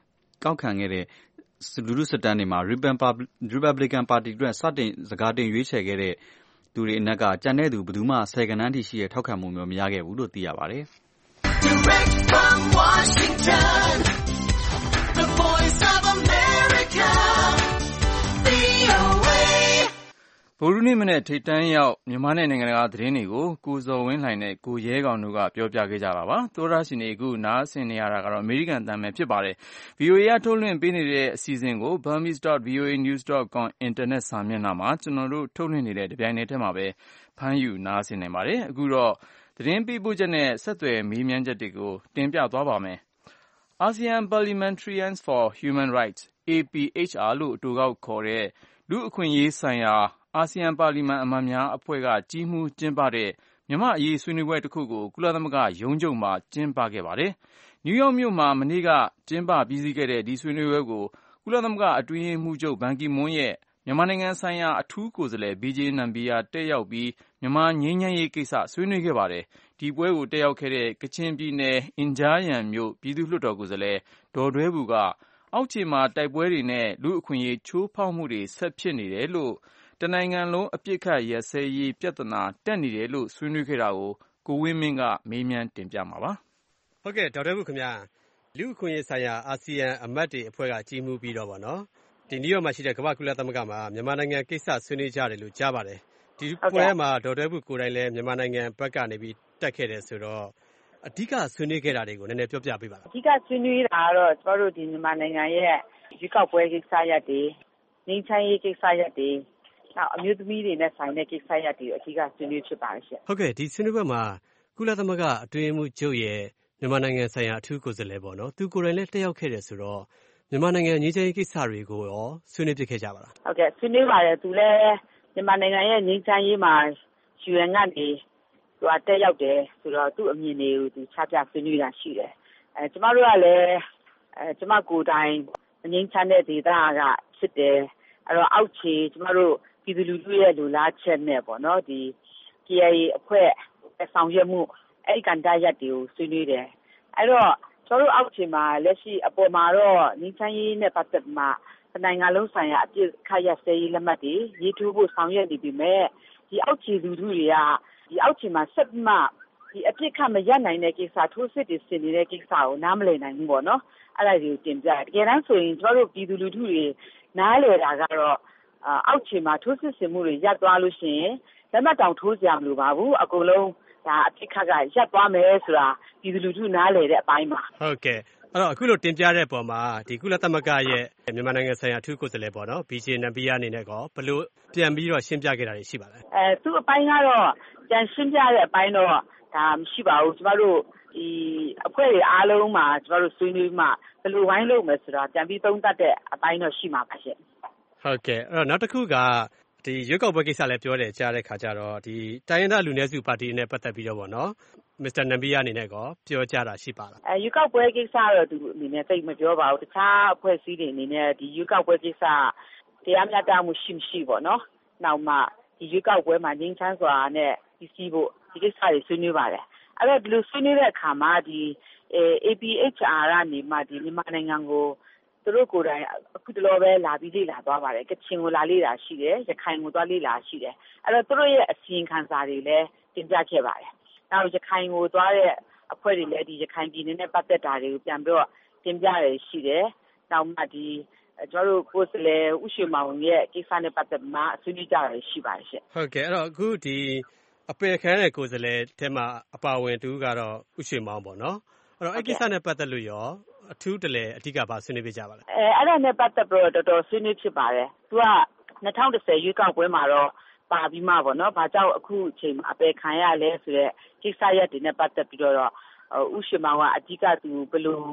လူထုစစ်တမ်းတွေမှာ Republican ပါတီအတွက်စတင်စကာတင်ရွေးချယ်ခဲ့တဲ့သူတွေအနက်ကကျန်တဲ့သူဘယ်သူမှ10ဂဏန်းထိရှိတဲ့ထောက်ခံမှုမျိုးမရခဲ့ဘူးလို့သိရပါတယ်။ Direct from Washington, the voice of America, VOA. ဗုဒ္ဓနေ့မနေ့ထိပ်တန်းရောက်မြန်မာနဲ့နိုင်ငံတကာသတင်းတွေကိုကိုဇော်ဝင်းလှိုင်နဲ့ကိုရဲကောင်တို့ကပြောပြခဲ့ကြတာပါ။သောရရှင်တွေအခုနားဆင်နေရတာကတော့အမေရိကန်တန်မယ်ဖြစ်ပါတယ်။ VOA ကထုတ်လွှင့်ပေးနေတဲ့အစီအစဉ်ကို burmese.voanews.com အင်တာနက်စာမျက်နှာမှာကျွန်တော်တို့ထုတ်လွှင့်နေတဲ့တပြိုင်နက်တည်းမှာပဲဖမ်းယူနားဆင်နိုင်ပါတယ်။အခုတော့သတင်းပေးပို့ချက်နဲ့ဆက်သွယ်မေးမြန်းချက်တွေကိုတင်ပြသွားပါမယ်။ ASEAN Parliamentarians for Human Rights APHR လို့အတိုကောက်ခေါ်တဲ့လူ့အခွင့်အရေးဆိုင်ရာအာဆီယံပါလီမန်အမတ်များအဖွဲ့ကကြီးမှူးကျင်းပတဲ့မြန်မာ့အရေးဆွေးနွေးပွဲတစ်ခုကိုကုလသမဂ္ဂရုံးချုပ်မှာကျင်းပခဲ့ပါတယ်။ နယူးယောက်မြို့မှာမနေ့ကကျင်းပပြီးစီးခဲ့တဲ့ဒီဆွေးနွေးပွဲကိုကုလသမဂ္ဂအတွင်းရေးမှူးချုပ်ဘန်ကီမွန်းရဲ့မြန်မာနိုင်ငံဆိုင်ရာအထူးကိုယ်စားလှယ် BJ Nambia တက်ရောက်ပြီးမြန်မာငြိမ်းချမ်းရေးကိစ္စဆွေးနွေးခဲ့ပါတယ်။ဒီပွဲကိုတက်ရောက်ခဲ့တဲ့ကချင်ပြည်နယ်အင်ဂျားယန်မြို့ပြည်သူ့လွှတ်တော်ကိုယ်စားလှယ်ဒေါ်ဒွဲဘူကအောက်ခြေမှာတိုက်ပွဲတွေနဲ့လူ့အခွင့်အရေးချိုးဖောက်မှုတွေဆက်ဖြစ်နေတယ်လို့တနိုင်ငံလုံးအပစ်အခတ်ရပ်စဲရေးပြဿနာတက်နေတယ်လို့ဆွေးနွေးခဲ့တာကိုကိုဝင်းမင်းကမေးမြန်းတင်ပြမှာပါ။ဟုတ်ကဲ့ဒေါက်တာဘူးခင်ဗျာလူ့အခွင့်အရေးဆိုင်ရာအာဆီယံအမတ်တွေအဖွဲ့ကကြီးမှုပြီးတော့ဗောနော်ဒီနယူးယောက်မှာရှိတဲ့ကမ္ဘာကုလသမဂ္ဂမှာမြန်မာနိုင်ငံကိစ္စဆွေးနွေးကြတယ်လို့ကြားပါတယ်ဒီပွဲမှာဒေါက်တာဘူးကိုယ်တိုင်လည်းမြန်မာနိုင်ငံဘက်ကနေပြီးတက်ခဲ့တယ်ဆိုတော့အဓိကဆွေးနွေးခဲ့တာတွေကိုနည်းနည်းပြောပြပေးပါလားအဓိကဆွေးနွေးတာကတော့ကျွန်တော်တို့ဒီမြန်မာနိုင်ငံရဲ့ရွေးကောက်ပွဲကိစ္စရပ်တွေငြိမ်းချမ်းရေးကိစ္စရပ်တွေနောက်အမျိုးသမီးတွေနဲ့ဆိုင်တဲ့ကိစ္စရပ်တွေအဓိကဆွေးနွေးဖြစ်ပါတယ်ရှင့်ဟုတ်ကဲ့ဒီဆွေးနွေးပွဲမှာကုလသမဂ္ဂအတွင်းရေးမှူးချုပ်ရဲ့မြန်မာနိုင်ငံဆိုင်ရာအထူးကိုယ်စားလှယ်ပေါ့နော်သူကိုယ်တိုင်လည်းတက်ရောက်ခဲ့တယ်ဆိုတော့မြန်မာနိုင်ငံငြိမ်းချမ်းရေးကိစ္စတွေကိုရောဆွေးနွေးဖြစ်ခဲ့ကြပါလားဟုတ်ကဲ့ဆွေးနွေးပါတယ်သူလည်းမြန်မာနိုင်ငံရဲ့ငြိမ်းချမ်းရေးမှာ UN ကနေသူကတက်ရောက်တယ်ဆိုတော့သူ့အမြင်တွေကိုသူချပြဆွေးနွေးတာရှိတယ်ကျမတို့ကလည်းကျမကိုယ်တိုင်ငြိမ်းချမ်းတဲ့ဒေသကဖြစ်တယ်အဲ့တော့အောက်ခြေကျမတို့ပြည်သူလူထုရဲ့လူလားချက်နဲ့ပေါ့နော်ဒီ KIA အဖွဲ့ဆောင်ရွက်မှုအဲ့ဒီကဏ္ဍရပ်တွေကိုဆွေးနွေးတယ်အဲ့တော့ကျွန်တော်တို့အောက်ခြေမှာလက်ရှိအပေါ်မှာတော့ငြိမ်းချမ်းရေးနဲ့ပတ်သက်မှနိုင်ငံလုံးဆိုင်ရာအပြစ်ခတ်ရစဲရေးလက်မှတ်တွေရေးထိုးဖို့ဆောင်ရွက်နေပြီမဲ့ဒီအောက်ခြေလူထုတွေကဒီအောက်ခြေမှာဆက်မှဒီအပြစ်ခတ်မရနိုင်တဲ့ကိစ္စထိုးစစ်တွေဆင်နေတဲ့ကိစ္စကိုနားမလည်နိုင်ဘူးပေါ့နော်အဲ့ဒါတွေကိုတင်ပြတယ်တကယ်တမ်းဆိုရင်ကျွန်တော်တို့ပြည်သူလူထုတွေနားလည်တာကတော့အောက်ခြေမှာထိုးစစ်ဆင်မှုတွေရပ်သွားလို့ရှိရင်လက်မှတ်တောင်ထိုးကြမလို့ပါဘူးအကုန်လုံးဒါအပြစ်ခတ်ကရပ်သွားမယ်ဆိုတာပြည်သူလူထုနားလည်တဲ့အပိုင်းပါဟုတ်ကဲ့အဲ့တော့အခုလိုတင်ပြတဲ့ပုံမှာဒီကုလသမဂ္ဂရဲ့မြန်မာနိုင်ငံဆိုင်ရာအထူးကိုယ်စားလှယ်ပေါ့နော် BJ Nambia အနေနဲ့ကောဘယ်လိုပြန်ပြီးတော့ရှင်းပြခဲ့တာတွေရှိပါလဲသူ့အပိုင်းကတော့ပြန်ရှင်းပြတဲ့အပိုင်းတော့ဒါမရှိပါဘူးကျမတို့ဒီအဖွဲ့တွေအားလုံးမှာကျမတို့ဆွေးနွေးမှဘယ်လိုဝိုင်းလုပ်မယ်ဆိုတာပြန်ပြီးသုံးသပ်တဲ့အပိုင်းတော့ရှိမှာပါရှင်ဟုတ်ကဲ့အဲ့တော့နောက်တစ်ခုကဒီရွေးကောက်ပွဲကိစ္စလည်းပြောတယ်ကြားတဲ့ခါကျတော့ဒီတိုင်းရင်းသားလူနည်းစုပါတီနဲ့ပတ်သက်ပြီးတော့ဗောနော်မစ္စတာနမ်ဘီယာအနေနဲ့ကောပြောကြတာရှိပါလားရွေးကောက်ပွဲကိစ္စတော့သူအနေနဲ့သိမပြောပါဘူးတခြားအဖွဲ့အစည်းတွေအနေနဲ့ဒီရွေးကောက်ပွဲကိစ္စတရားမျှတမှုရှိမရှိပေါ့နော်နောက်မှဒီရွေးကောက်ပွဲမှာငြိမ်းချမ်းစွာနဲ့ပြီးစီးဖို့ဒီကိစ္စတွေဆွေးနွေးပါတယ်အဲ့တော့ဒီလိုဆွေးနွေးတဲ့အခါမှာဒီ APHR ကနေမှဒီမြန်မာနိုင်ငံကိုသူတို့ကိုယ်တိုင်အခုတလောပဲလာပြီးလေ့လာသွားပါတယ်ကချင်ကိုလာလေ့လာရှိတယ်ရခိုင်ကိုသွားလေ့လာရှိတယ်အဲ့တော့သူတို့ရဲ့အစီရင်ခံစာတွေလည်းတင်ပြခဲ့ပါတယ်နောက်ရခိုင်ကိုသွားတဲ့အဖွဲ့တွေလည်းဒီရခိုင်ပြည်နယ်နဲ့ပတ်သက်တာတွေကိုပြန်ပြီးတော့တင်ပြရရှိတယ်နောက်မှဒီကျွန်တော်တို့ကိုယ်စားလှယ်ဥရွှေမောင်ရဲ့ကိစ္စနဲ့ပတ်သက်မှဆွေးနွေးကြရရှိပါတယ်ရှင့်ဟုတ်ကဲ့အဲ့တော့အခုဒီအပယ်ခန်းတဲ့ကိုယ်စားလှယ်ထဲမှာအပါဝင်တူကတော့ဥရွှေမောင်ပေါ့နော်အဲ့တော့အဲ့ကိစ္စနဲ့ပတ်သက်လို့ရောအထူးတလဲအဓိကပါဆွေးနွေးပြကြပါလားအဲ့ဒါနဲ့ပတ်သက်ပြီးတော့တော်တော်ဆွေးနွေးဖြစ်ပါတယ်သူက2010ရွေးကောက်ပွဲမှာတော့ပါပြီးမှပေါ့နော်ဘာကြောင့်အခုအချိန်မှာအပယ်ခံရလဲဆိုတော့ကိစ္စရပ်တွေနဲ့ပတ်သက်ပြီးတော့ဥရွှေမောင်ကအဓိကသူဘယ်လို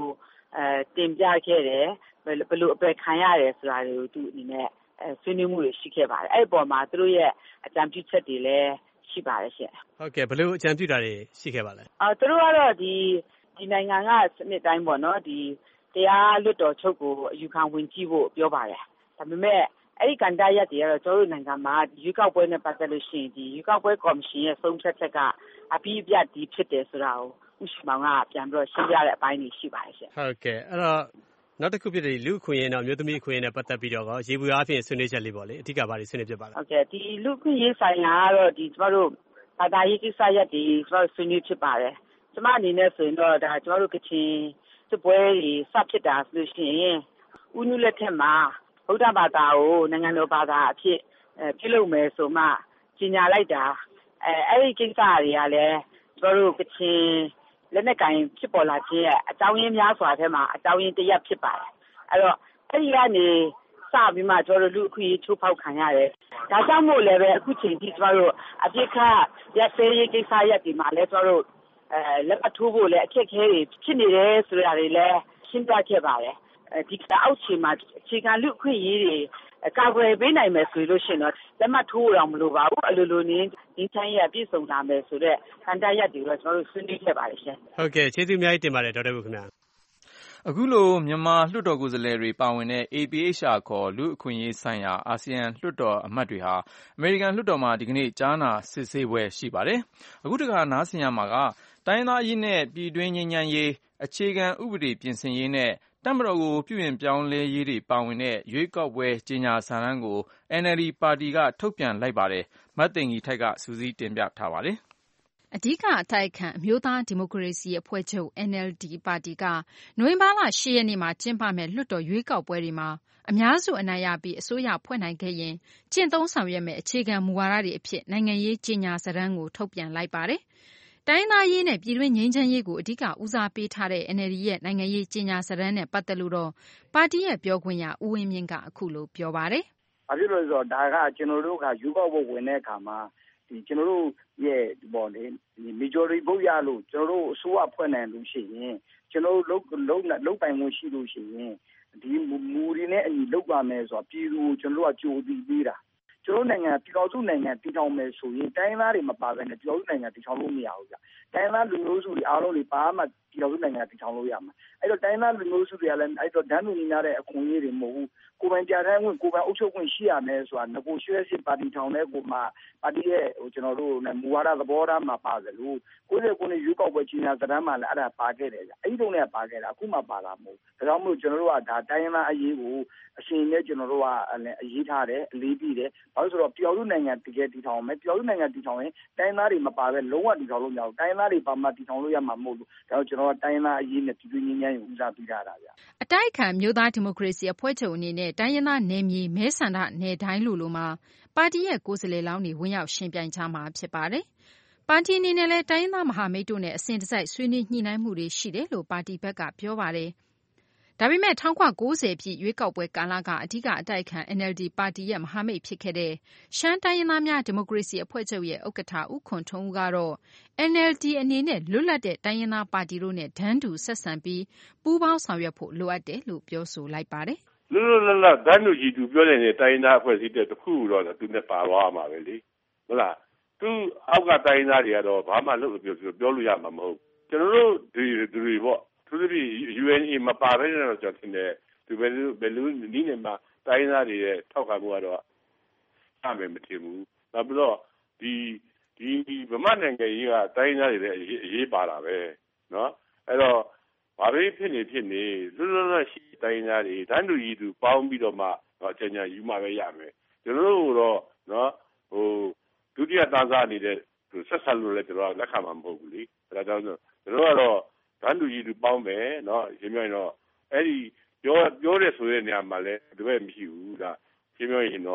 တင်ပြခဲ့တယ်ဘယ်လိုအပယ်ခံရတယ်ဆိုတာတွေကိုသူအနေနဲ့ဆွေးနွေးမှုတွေရှိခဲ့ပါတယ်အဲ့ဒီပေါ်မှာသူတို့ရဲ့အကြံပြုချက်တွေလည်းရှိပါတယ်ရှင်ဟုတ်ကဲ့ဘယ်လိုအကြံပြုတာတွေရှိခဲ့ပါလဲသူတို့ကတော့ဒီနိုင်ငံကစနစ်တိုင်းပေါ့နော်ဒီတရားလွတ်တော်ချုပ်ကိုအယူခံဝင်ကြည့်ဖို့ပြောပါတယ်ဒါပေမဲ့အဲ့ဒီကန္တာရက်တွေကတော့ကျွန်တော်တို့နိုင်ငံမှာရွေးကောက်ပွဲနဲ့ပတ်သက်လို့ရှိရင်ဒီရွေးကောက်ပွဲကော်မရှင်ရဲ့ဆုံးဖြတ်ချက်ကအပြီးအပြတ်ဒီဖြစ်တယ်ဆိုတာကိုဥရှိမောင်ကပြန်ပြီးတော့ရှင်းပြတဲ့အပိုင်းတွေရှိပါတယ်ရှင်ဟုတ်ကဲ့အဲ့တော့နောက်တစ်ခုဖြစ်တဲ့လူခွင့်ရေးနဲ့မျိုးသမီးခွင့်ရေးနဲ့ပတ်သက်ပြီးတော့ရေဘူးအားဖြင့်ဆွေးနွေးချက်လေးပေါ့လေအဓိကဘာတွေဆွေးနွေးဖြစ်ပါလဲဟုတ်ကဲ့ဒီလူခွင့်ရေးဆိုင်ရာကတော့ဒီကျွန်တော်တို့ဘာသာရေးကိစ္စရပ်တွေကျွန်တော်ဆွေးနွေးဖြစ်ပါတယ်ကျွန်မအနေနဲ့ဆိုရင်တော့ဒါကျွန်တော်တို့ကချင်စစ်ပွဲတွေစဖြစ်တာဆိုလို့ရှိရင်ဦးနုလက်ထက်မှာဗုဒ္ဓဘာသာကိုနိုင်ငံတော်ဘာသာအဖြစ်ပြုလုပ်မယ်ဆိုမှကြီးညာလိုက်တာအဲ့ဒီကိစ္စတွေကလည်းကျွန်တော်တို့ကချင်လက်နက်ကင်ဖြစ်ပေါ်လာခြင်းရဲ့အကြောင်းရင်းများစွာထဲမှာအကြောင်းရင်းတစ်ရပ်ဖြစ်ပါတယ်အဲ့တော့အဲ့ဒီကနေစပြီးမှကျွန်တော်တို့လူအခွင့်အရေးချိုးဖောက်ခံရတယ်ဒါကြောင့်မို့လည်းပဲအခုချိန်ထိကျွန်တော်တို့အပြစ်ခတ်ရက်စဲရေးကိစ္စရပ်ဒီမှာလည်းကျွန်တော်တို့လက်အထိုးဖို့လည်းအခက်အခဲတွေဖြစ်နေတယ်ဆိုတာတွေလည်းရှင်းပြခဲ့ပါတယ်ဒီအောက်ခြေမှာအခြေခံလူအခွင့်အရေးတွေကာကွယ်ပေးနိုင်မယ်ဆိုလို့ရှိရင်တော့လက်မှတ်ထိုးတော့မလိုပါဘူးအလိုလိုနင်းဒီတိုင်းရပြည့်စုံလာမယ်ဆိုတော့ခန္ဓာရက်တွေတော့ကျွန်တော်တို့ဆွေးနွေးခဲ့ပါတယ်ရှင်ဟုတ်ကဲ့ကျေးဇူးအများကြီးတင်ပါတယ်ဒေါက်တာဘူးခင်ဗျာအခုလိုမြန်မာလွှတ်တော်ကိုယ်စားလှယ်တွေပါဝင်တဲ့ APHR ခေါ်လူ့အခွင့်အရေးဆိုင်ရာအာဆီယံလွှတ်တော်အမတ်တွေဟာအမေရိကန်လွှတ်တော်မှာဒီကနေ့ကြားနာစစ်ဆေးပွဲရှိပါတယ်အခုတခါနားဆင်ရမှာကတိုင်းသားရေးနဲ့ပြည်တွင်းငြိမ်းချမ်းရေးအခြေခံဥပဒေပြင်ဆင်ရေးနဲ့တပ်မတော်ကိုပြုပြင်ပြောင်းလဲရေးတွေပါဝင်တဲ့ရွေးကောက်ပွဲကြေညာစာတမ်းကို NLD ပါတီကထုတ်ပြန်လိုက်ပါတယ်မတ်သိင်္ဂီထိုက်ကစူးစီးတင်ပြထားပါတယ်အဓိကအတိုက်အခံအမျိုးသားဒီမိုကရေစီအဖွဲ့ချုပ် NLD ပါတီကနိုဝင်ဘာလ 10 ရက်နေ့မှာကျင်းပမယ့်လွှတ်တော်ရွေးကောက်ပွဲတွေမှာအများစုအနိုင်ရပြီးအစိုးရဖွဲ့နိုင်ခဲ့ရင်ကျင့်သုံးဆောင်ရွက်မယ့်အခြေခံမူဝါဒတွေအဖြစ်နိုင်ငံရေးကြေညာစာတမ်းကိုထုတ်ပြန်လိုက်ပါတယ်။တိုင်းသားရေးနဲ့ပြည်တွင်းငြိမ်းချမ်းရေးကိုအဓိကဦးစားပေးထားတဲ့ NLD ရဲ့နိုင်ငံရေးကြေညာစာတမ်းနဲ့ပတ်သက်လို့တော့ပါတီရဲ့ပြောခွင့်ရဦးဝင်းမြင့်ကအခုလိုပြောပါတယ်။ဘာဖြစ်လို့လဲဆိုတော့ဒါကကျွန်တော်တို့ကရွေးကောက်ပွဲဝင်တဲ့အခါမှာဒီကျွန်တော်တို့ရဲ့ဒီပေါ်လေ majority vote ရလို့ကျွန်တော်တို့အစိုးရဖွဲ့နိုင်လို့ရှိရင်ကျွန်တော်တို့လုံးပိုင်မှုရှိလို့ရှိရင်ဒီမူတွေနဲ့အညီလုပ်ပါမယ်ဆိုတော့ပြည်သူကိုကျွန်တော်တို့ကကြိုတည်ပေးတာကျွန်တော်နိုင်ငံပြည်တော်စုနိုင်ငံတည်ထောင်မယ်ဆိုရင်တိုင်းသားတွေမပါဘဲနဲ့ပြည်တော်စုနိုင်ငံတည်ထောင်လို့မရဘူးကြာတိုင်းသားလူမျိုးစုတွေအားလုံးတွေပါမှပြည်တော်စုနိုင်ငံတည်ထောင်လို့ရမှာအဲ့တော့တိုင်းသားလူမျိုးစုတွေကလည်းအဲ့တော့ဒန်းလူညီများတဲ့အခွင့်အရေးတွေမဟုတ်ဘူးကိုယ်ပိုင်ပြဋ္ဌာန်းခွင့်ကိုယ်ပိုင်အုပ်ချုပ်ခွင့်ရှိရမယ်ဆိုတာငကိုရွှဲစစ်ပါတီထောင်တဲ့ကိုမှပါတီရဲ့ကျွန်တော်တို့မူဝါဒသဘောထားမှာပါသလို69နှစ်ရွေးကောက်ပွဲကြီးညာသဏ္ဍာန်မှာလည်းအဲ့ဒါပါခဲ့တယ်ကြာအဲ့ဒီတုန်းကပါခဲ့တာအခုမှပါတာမဟုတ်ဒါကြောင့်မို့ကျွန်တော်တို့ကဒါတိုင်းသားအရေးကိုအရှင်နဲ့ကျွန်တော်တို့ကအရေးထားတယ်အလေးပြုတယ်ဘာလို့ဆိုတော့ပြည်တော်စုနိုင်ငံတကယ်တည်ထောင်မယ်ပြည်တော်စုနိုင်ငံတည်ထောင်ရင်တိုင်းသားတွေမပါဘဲလုံးဝတည်ထောင်လို့မရဘူးတိုင်းသားတွေပါမှတည်ထောင်လို့ရမှာမဟုတ်ဘူးဒါကြောင့်ကျွန်တော်ကတိုင်းသားအရေးနဲ့ပြည်တွင်းငြိမ်းချမ်းရေးဦးစားပေးထားတာဗျအတိုက်အခံမျိုးသားဒီမိုကရေစီအဖွဲ့ချုပ်အနေနဲ့တိုင်းရင်းသားနယ်မြေမဲဆန္ဒနယ်တိုင်းလိုမှာပါတီရဲ့ကိုယ်စားလှယ်လောင်းတွေဝင်ရောက်ရှင်ပြိုင်ကြမှာဖြစ်ပါတယ်။ပါတီအနေနဲ့လည်းတိုင်းရင်းသားမဟာမိတ်တို့နဲ့အစဉ်တစိုက်ဆွေးနွေးညှိနှိုင်းမှုတွေရှိတယ်လို့ပါတီဘက်ကပြောပါတယ်။ဒါပေမဲ့1990ပြည့်ရွေးကောက်ပွဲကာလကအဓိကအတိုက်အခံ NLD ပါတီရဲ့မဟာမိတ်ဖြစ်ခဲ့တဲ့ရှမ်းတိုင်းရင်းသားများဒီမိုကရေစီအဖွဲ့ချုပ်ရဲ့ဥက္ကဋ္ဌဦးခွန်ထွန်းဦးကတော့ NLD အနေနဲ့လွတ်လပ်တဲ့တိုင်းရင်းသားပါတီတို့နဲ့တန်းတူဆက်ဆံပြီးပူးပေါင်းဆောင်ရွက်ဖို့လိုအပ်တယ်လို့ပြောဆိုလိုက်ပါတယ်။လွတ်လပ်တန်းတူကြီးသူပြောနေတဲ့တိုင်းရင်းသားအဖွဲ့အစည်းတဲ့တစ်ခုတော့သူနဲ့ပါသွားမှာပဲလေ။ဟုတ်လား။သူအောက်ကတိုင်းရင်းသားတွေကတော့ဘာမှလုပ်ပြောလို့ရမှာမဟုတ်။ကျွန်တော်တို့ဒီပေါ့သူတို့ဒီ UNA မပါဘဲနဲ့တော့ကျွန်တော်ထင်တယ်သူဘယ်လိုနည်းနဲ့မှတိုင်းရင်းသားတွေရဲ့ထောက်ခံမှုကတော့အမယ်မထင်ဘူး။နောက်ပြီးတော့ဒီဗမာနိုင်ငံကြီးကတိုင်းရင်းသားတွေလည်းအရေးပါတာပဲနော်။အဲ့တော့ဘာပဲဖြစ်နေလွတ်လပ်ရှိတိုင်းသားတွေတန်းတူကြီးသူပေါင်းပြီးတော့မှအချိန်ညာယူမှပဲရမယ်ကျွန်တော်တို့တော့နော်ဒုတိယသားစားနေတဲ့ဆက်ဆက်လို့လည်းကျွန်တော်လက်ခံမှာမဟုတ်ဘူးလေဒါကြောင့်ကျွန်တော်ကတော့တန်းတူကြီးသူပေါင်းမယ်နော်ရှင်းပြရင်တော့အဲ့ဒီပြောတဲ့ဆိုတဲ့နေရာမှာလည်းတပည့်မရှိဘူးဒါရှင်းပြရင်တော့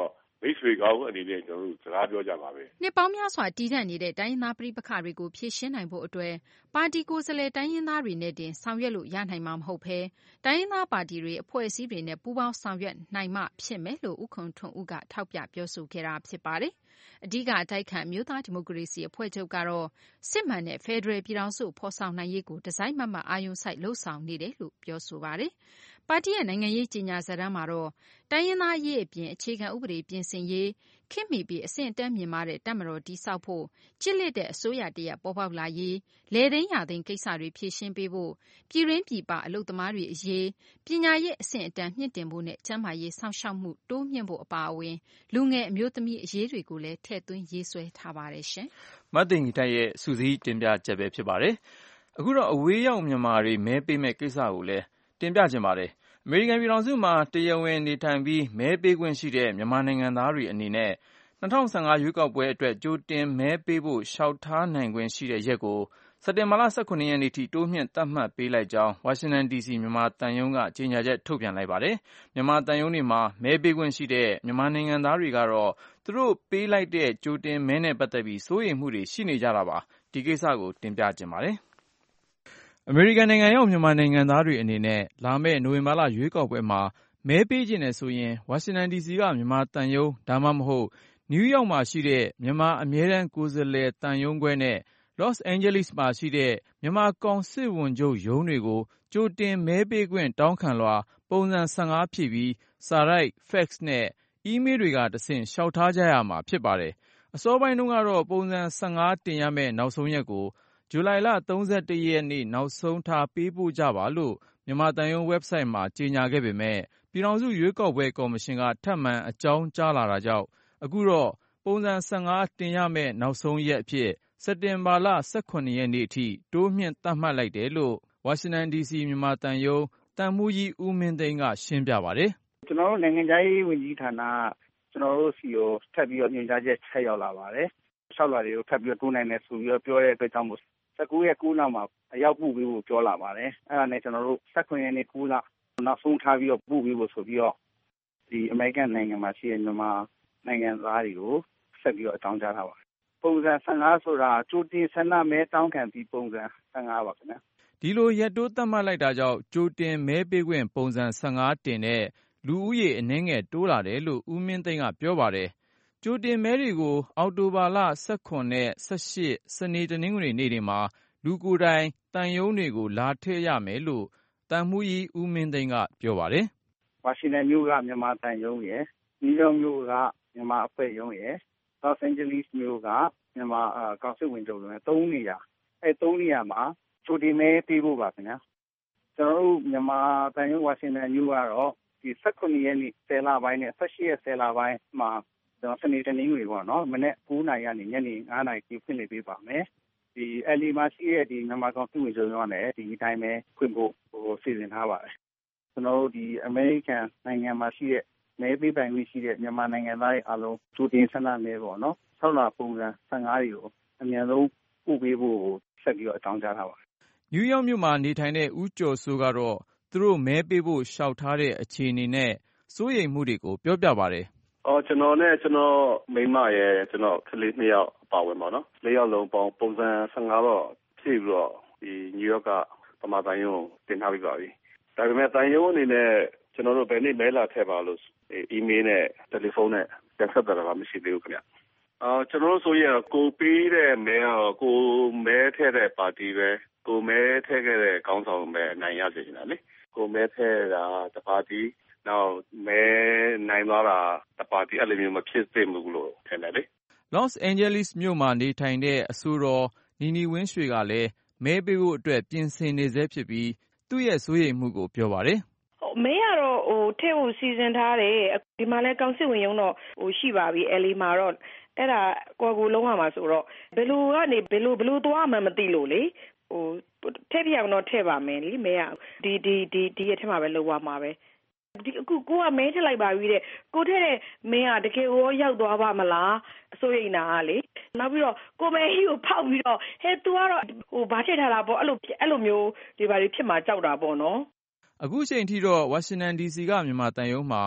မိတ်ဆွေကောင်းအနေနဲ့ကျွန်တော်တို့စကားပြောကြပါပဲ။နှစ်ပေါင်းများစွာတည်တံ့နေတဲ့တိုင်းရင်းသားပဋိပက္ခတွေကိုဖြေရှင်းနိုင်ဖို့အတွက်ပါတီကိုယ်စားလှယ်တိုင်းရင်းသားတွေနဲ့တင်ဆောင်ရွက်လို့ရနိုင်မှာမဟုတ်ဘဲတိုင်းရင်းသားပါတီတွေအဖွဲ့အစည်းတွေနဲ့ပူးပေါင်းဆောင်ရွက်နိုင်မှဖြစ်မယ်လို့ဦးခွန်ထွန်းဦးကထောက်ပြပြောဆိုခဲ့တာဖြစ်ပါတယ်။အဓိကအတိုက်ခံမျိုးသားဒီမိုကရေစီအဖွဲ့ချုပ်ကတော့စစ်မှန်တဲ့ဖက်ဒရယ်ပြည်ထောင်စုဖော်ဆောင်နိုင်ရေးကိုဒီဇိုင်းမတ်အာရုံစိုက်လှုပ်ဆောင်နေတယ်လို့ပြောဆိုပါတယ်။ပါတီရဲ့နိုင်ငံရေးကြေညာစာတမ်းမှာတော့တိုင်းရင်းသားရေးအပြင်အခြေခံဥပဒေပြင်ဆင်ရေးခေတ်မီပြီးအဆင့်အတန်းမြင့်မားတဲ့တပ်မတော်တည်ဆောက်ဖို့ကျစ်လစ်တဲ့အစိုးရတရပ်ပေါ်ပေါက်လာရေးလယ်သိန်းရာသိန်းကိစ္စတွေဖြေရှင်းပေးဖို့ပြည်ရင်းပြည်ပအလုပ်သမားတွေအရေးပညာရေးအဆင့်အတန်းမြင့်တင်ဖို့နဲ့ကျန်းမာရေးစောင့်ရှောက်မှုတိုးမြင့်ဖို့အပါအဝင်လူငယ်အမျိုးသမီးအရေးတွေကိုလည်းထည့်သွင်းရေးဆွဲထားပါတယ်ရှင်။မသိင်္ဂီထိုက်ရဲ့စူးစီးတင်ပြချက်ပဲဖြစ်ပါတယ်။အခုတော့အဝေးရောက်မြန်မာတွေမဲပေးမဲ့ကိစ္စကိုလည်းတင်ပြခြင်းပါတယ်။အမေရိကန်ပြည်ထောင်စုမှာတရားဝင်နေထိုင်ပြီးမဲပေးခွင့်ရှိတဲ့မြန်မာနိုင်ငံသားတွေအနေနဲ့2015ရွေးကောက်ပွဲအတွက်ကြိုတင်မဲပေးဖို့လျှောက်ထားနိုင်ခွင့်ရှိတဲ့ရက်ကိုစက်တင်ဘာလ18ရက်နေ့ထိတိုးမြှင့်သတ်မှတ်ပေးလိုက်ကြောင်းဝါရှင်တန် DC မြန်မာသံရုံးကကြေညာချက်ထုတ်ပြန်လိုက်ပါတယ်။မြန်မာသံရုံးတွေမှာမဲပေးခွင့်ရှိတဲ့မြန်မာနိုင်ငံသားတွေကတော့သူတို့ပေးလိုက်တဲ့ကြိုတင်မဲနဲ့ပတ်သက်ပြီးစိုးရိမ်မှုတွေရှိနေကြတာပါ။ဒီကိစ္စကိုတင်ပြခြင်းပါတယ်။အမေရိကန်နိုင်ငံရောက်မြန်မာနိုင်ငံသားတွေအနေနဲ့လာမယ့်နိုဝင်ဘာလရွေးကောက်ပွဲမှာမဲပေးခြင်းနဲ့ဆိုရင်ဝါရှင်တန် DC ကမြန်မာသံရုံးဒါမှမဟုတ်နယူးယောက်မှာရှိတဲ့မြန်မာအမြဲတမ်းကိုယ်စားလှယ်သံရုံးခွဲနဲ့လော့စ်အိန်ဂျလိစ်မှာရှိတဲ့မြန်မာကောင်စစ်ဝန်ချုပ်ရုံးတွေကိုကြိုတင်မဲပေးခွင့်တောင်းခံလွှာပုံစံ15ဖြည့်ပြီးစာတိုက် fax နဲ့အီးမေးလ်တွေကတဆင့်လျှောက်ထားကြရမှာဖြစ်ပါတယ်။အစောပိုင်းတုန်းကတော့ပုံစံ15တင်ရမယ့်နောက်ဆုံးရက်ကိုဇူလိုင်လ31ရက်နေ့နောက်ဆုံးထားပေးပို့ကြပါလို့မြန်မာသံရုံး website မှာကြေညာခဲ့ပေမဲ့ပြည်ထောင်စုရွေးကောက်ပွဲကော်မရှင်ကထပ်မံအကြောင်းကြားလာတာကြောင့်အခုတော့ပုံစံ15တင်ရမယ့်နောက်ဆုံးရက်အဖြစ်စက်တင်ဘာလ18ရက်နေ့အထိတိုးမြှင့်သတ်မှတ်လိုက်တယ်လို့ဝါရှင်တန် DC မြန်မာသံရုံးသံမှူးကြီးဦးမင်းသိန်းကရှင်းပြပါတယ်။ကျွန်တော်တို့နိုင်ငံခြားရေးဝန်ကြီးဌာနကျွန်တော်တို့စီကိုထပ်ပြီးတော့ညွှန်ကြားချက်ချက်ရောက်လာပါတယ်။ဆောက်လာတွေကိုထပ်ပြီးတော့တိုးနိုင်တယ်ဆိုပြီးတော့ပြောတဲ့အတွက်ကြောင့်မို့19ရက်9လမှာအရောက်ပို့ပေးဖို့ပြောလာပါတယ်။အဲ့ဒါနဲ့ကျွန်တော်တို့18ရက်နေ့9လနောက်ဆုံးထားပြီးတော့ပို့ပေးဖို့ဆိုပြီးတော့ဒီအမေရိကန်နိုင်ငံမှာရှိတဲ့မြန်မာနိုင်ငံသားတွေကိုဆက်ပြီးတော့အကြောင်းကြားထားပါတယ်။ပုံစံ15ဆိုတာကြိုတင်ဆန္ဒမဲတောင်းခံပြီးပုံစံ15ပါခင်ဗျာ။ဒီလိုရက်တိုးသတ်မှတ်လိုက်တာကြောင့်ကြိုတင်မဲပေးခွင့်ပုံစံ15တင်တဲ့လူဦးရေအနည်းငယ်တိုးလာတယ်လို့ဦးမင်းသိန်းကပြောပါတယ်။ကြိုတင်မဲတွေကိုအောက်တိုဘာလ18နဲ့18စနေတနင်္ဂနွေနေ့တွေမှာလူကိုယ်တိုင်သံရုံးတွေကိုလာထည့်ရမယ်လို့သံမှူးကြီးဦးမင်းသိန်းကပြောပါတယ်။ဝါရှင်တန်မြို့ကမြန်မာသံရုံးရယ်နယူးယောက်မြို့ကမြန်မာအဖွဲ့ရုံးရယ်လော့စ်အိန်ဂျလိစ်မြို့ကမြန်မာကောင်စစ်ဝန်ချုပ်ရုံး3နေရာ3နေရာမှာကြိုတင်မဲပေးဖို့ပါခင်ဗျာကျွန်တော်တို့မြန်မာသံရုံးဝါရှင်တန်မြို့ကတော့ဒီ18ရက်နေ့10လပိုင်းနဲ့18ရက်10လပိုင်းမှာကျွန်တော်စနေတနင်္ဂနွေပေါ့နော်မနေ့9နာရီကနေညနေ9နာရီကြီးဖွင့်လှစ်ပေးပါမယ်ဒီအလီမှာရှိတဲ့ဒီမြန်မာကောင်စစ်ဝန်ချုပ်ရုံးနဲ့ဒီအတိုင်းပဲဖွင့်ဖို့စီစဉ်ထားပါတယ်ကျွန်တော်တို့ဒီအမေရိကန်နိုင်ငံမှာရှိတဲ့မဲပေးပိုင်ခွင့်ရှိတဲ့မြန်မာနိုင်ငံသားတွေအားလုံးကြိုတင်ဆန္ဒမဲပေါ့နော်ဆောက်လာပုံစံ15တွေကိုအများဆုံးပို့ပေးဖို့ဆက်ပြီးတော့အကြောင်းကြားထားပါတယ်နယူးယောက်မြို့မှာနေထိုင်တဲ့ဦးကျော်စိုးကတော့သူတို့မဲပေးဖို့လျှောက်ထားတဲ့အခြေအနေနဲ့စိုးရိမ်မှုတွေကိုပြောပြပါတယ်ကျွန်တော်နဲ့ကျွန်တော်မိန်းမရဲ့ကျွန်တော်ကလေး2ယောက်ပါဝင်ပါတော့4ယောက်လုံးပေါင်းပုံစံ15တော့ဖြည့်ပြီးတော့ဒီနယူးယောက်ကပမာတန်ရုံတင်ထားပြီးပါပြီဒါပေမဲ့တန်ရုံအနေနဲ့ကျွန်တော်တို့ဘယ်နေ့မဲလာထည့်ပါလို့အီးမေးလ်နဲ့တယ်လီဖုန်းနဲ့တက်ဆက်တာပါမရှိသေးဘူးခင်ဗျကျွန်တော်တို့ဆိုရင်ကိုပေးတဲ့မဲကိုမဲထည့်တဲ့ပါတီပဲကိုမဲထည့်ခဲ့တဲ့ခေါင်းဆောင်ပဲနိုင်ရစေချင်တာလေကိုမဲထည့်တာတပါတီနောက်မဲနိုင်သွားတာတပါတီအဲ့လိုမျိုးမဖြစ်သင့်ဘူးလို့ထင်တယ်လေလော့စ်အိန်ဂျလိစ်မြို့မှာနေထိုင်တဲ့အဆိုတော်နီနီဝင်းရွှေကလည်းမဲပေးဖို့အတွက်ပြင်ဆင်နေဆဲဖြစ်ပြီးသူ့ရဲ့စိုးရိမ်မှုကိုပြောပါတယ်မဲကတော့ထည့်ဖို့စီစဉ်ထားတယ်ဒီမှာလည်းကောင်စစ်ဝင်ရုံးတော့ရှိပါပြီအလီမှာတော့အဲ့ဒါကိုလုံးဝမှာဆိုတော့ဘယ်လိုကနေဘယ်လိုသွားမှမသိလို့လေထည့်ပြအောင်တော့ထည့်ပါမယ်လေမဲကဒီရက်ထဲမှာပဲလောက်သွားမှာပဲဒီအခုကိုကမဲထည့်လိုက်ပါပြီတဲ့ကိုထည့်တဲ့မဲကတကယ်ရောရောက်သွားပါမလားအစိုးရိမ်တာကလေနောက်ပြီးတော့ကိုမဲဟီကိုဖောက်ပြီးတော့ဟဲ့ तू ကတော့ဘာထည့်ထားတာပေါ့အဲ့လိုမျိုးဒီဘာတွေဖြစ်မှာကြောက်တာပေါ့နော်အခုချိန်ထိတော့ဝါရှင်တန် DC ကမြန်မာသံရုံးမှာ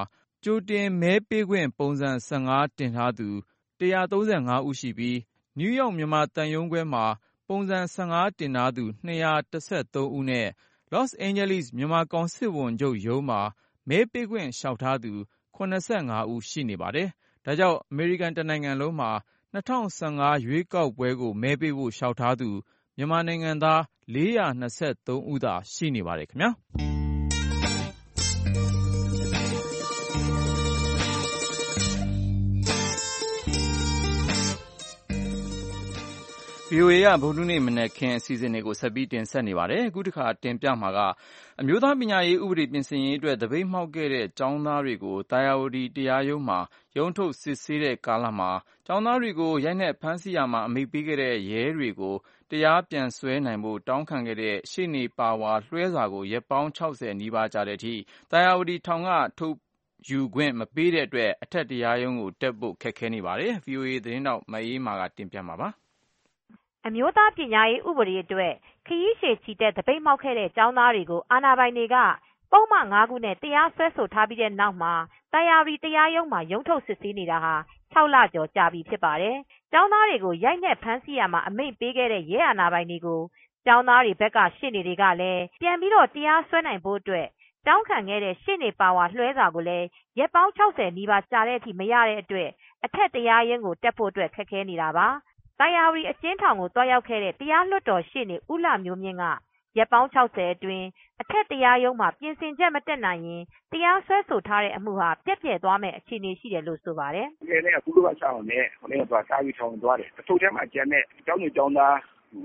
ကြိုတင်မဲပေးခွင့်ပုံစံ15တင်ထားသူ135ဦးရှိပြီးနယူးယောက်မြန်မာသံရုံးခွဲမှာပုံစံ15တင်ထားသူ213ဦးနဲ့လော့စ်အိန်ဂျလိစ်မြန်မာကောင်စစ်ဝန်ချုပ်ရုံးမှာမဲပေးခွင့်လျှောက်ထားသူ85ဦးရှိနေပါတယ်။ဒါကြောင့်အမေရိကန်တနိုင်ငံလုံးမှာ2015ရွေးကောက်ပွဲကိုမဲပေးဖို့လျှောက်ထားသူမြန်မာနိုင်ငံသား423ဦးသာရှိနေပါတယ်ခင်ဗျာ။ VOA ကဗုဒ္ဓနေ့မနက်ခင်းအစီအစဉ်တွေကိုဆက်ပြီးတင်ဆက်နေပါတယ်။အခုတစ်ခါတင်ပြမှာကအမျိုးသားပညာရေးဥပဒေပြင်ဆင်ရေးအတွက်သပိတ်မှောက်ခဲ့တဲ့ကျောင်းသားတွေကိုသာယာဝတီတရားရုံးမှာရုံးထုတ်စစ်ဆေးတဲ့ကာလမှာကျောင်းသားတွေကိုရိုက်နှက်ဖမ်းဆီးရမှာအမိန့်ပေးခဲ့တဲ့ရဲတွေကိုတရားပြန်စွဲနိုင်ဖို့တောင်းခံခဲ့တဲ့ရှေ့နေပါဝါလွှဲစာကိုရက်ပေါင်း60နီးပါးကြာတဲ့အထိသာယာဝတီထောင်ကထုတ်ယူခွင့်မပေးတဲ့အတွက်အထက်တရားရုံးကိုတက်ဖို့ခက်ခဲနေပါတယ်။ VOA သတင်းတောက်မအေးမာကတင်ပြမှာပါ။အမျိုးသားပညာရေးဥပဒေအတွက်ခရီးရှည်ချီတက်သပိတ်မှောက်ခဲ့တဲ့ကျောင်းသားတွေကိုအာဏာပိုင်တွေကပုဒ်မ5ခုနဲ့တရားစွဲဆိုထားပြီးတဲ့နောက်မှာသာယာဝတီတရားရုံးမှာရုံးထုတ်စစ်ဆေးနေတာဟာ6လကျော်ကြာပြီဖြစ်ပါတယ်။ကျောင်းသားတွေကိုရိုက်နှက်ဖမ်းဆီးရမှာအမိန့်ပေးခဲ့တဲ့ရဲအာဏာပိုင်တွေကိုကျောင်းသားတွေဘက်ကရှေ့နေတွေကလည်းပြန်ပြီးတော့တရားစွဲနိုင်ဖို့အတွက်တောင်းခံခဲ့တဲ့ရှေ့နေပါဝါလွှဲစာကိုလည်းရက်ပေါင်း60နီးပါးကြာတဲ့အထိမရတဲ့အတွက်အထက်တရားရုံးကိုတက်ဖို့အတွက်ခက်ခဲနေတာပါ။သာယာဝတီအကျဉ်းထောင်ကိုတွားရောက်ခဲ့တဲ့တရားလွှတ်တော်ရှေ့နေဦးလှမျိုးမြင့်ကရက်ပေါင်း60အတွင်းအထက်တရားရုံးမှာပြင်ဆင်ချက်မတက်နိုင်ရင်တရားစွဲဆိုထားတဲ့အမှုဟာပြက်ပြယ်သွားမယ့်အခြေအနေရှိတယ်လို့ဆိုပါတယ်။ဒီနေ့ကကုလကချောင်းနဲ့ဟိုနေ့ကစာပြီးထောင်သွားတယ်။အထုတ်ထဲမှာကျန်တဲ့ကျောင်းသူကျောင်းသား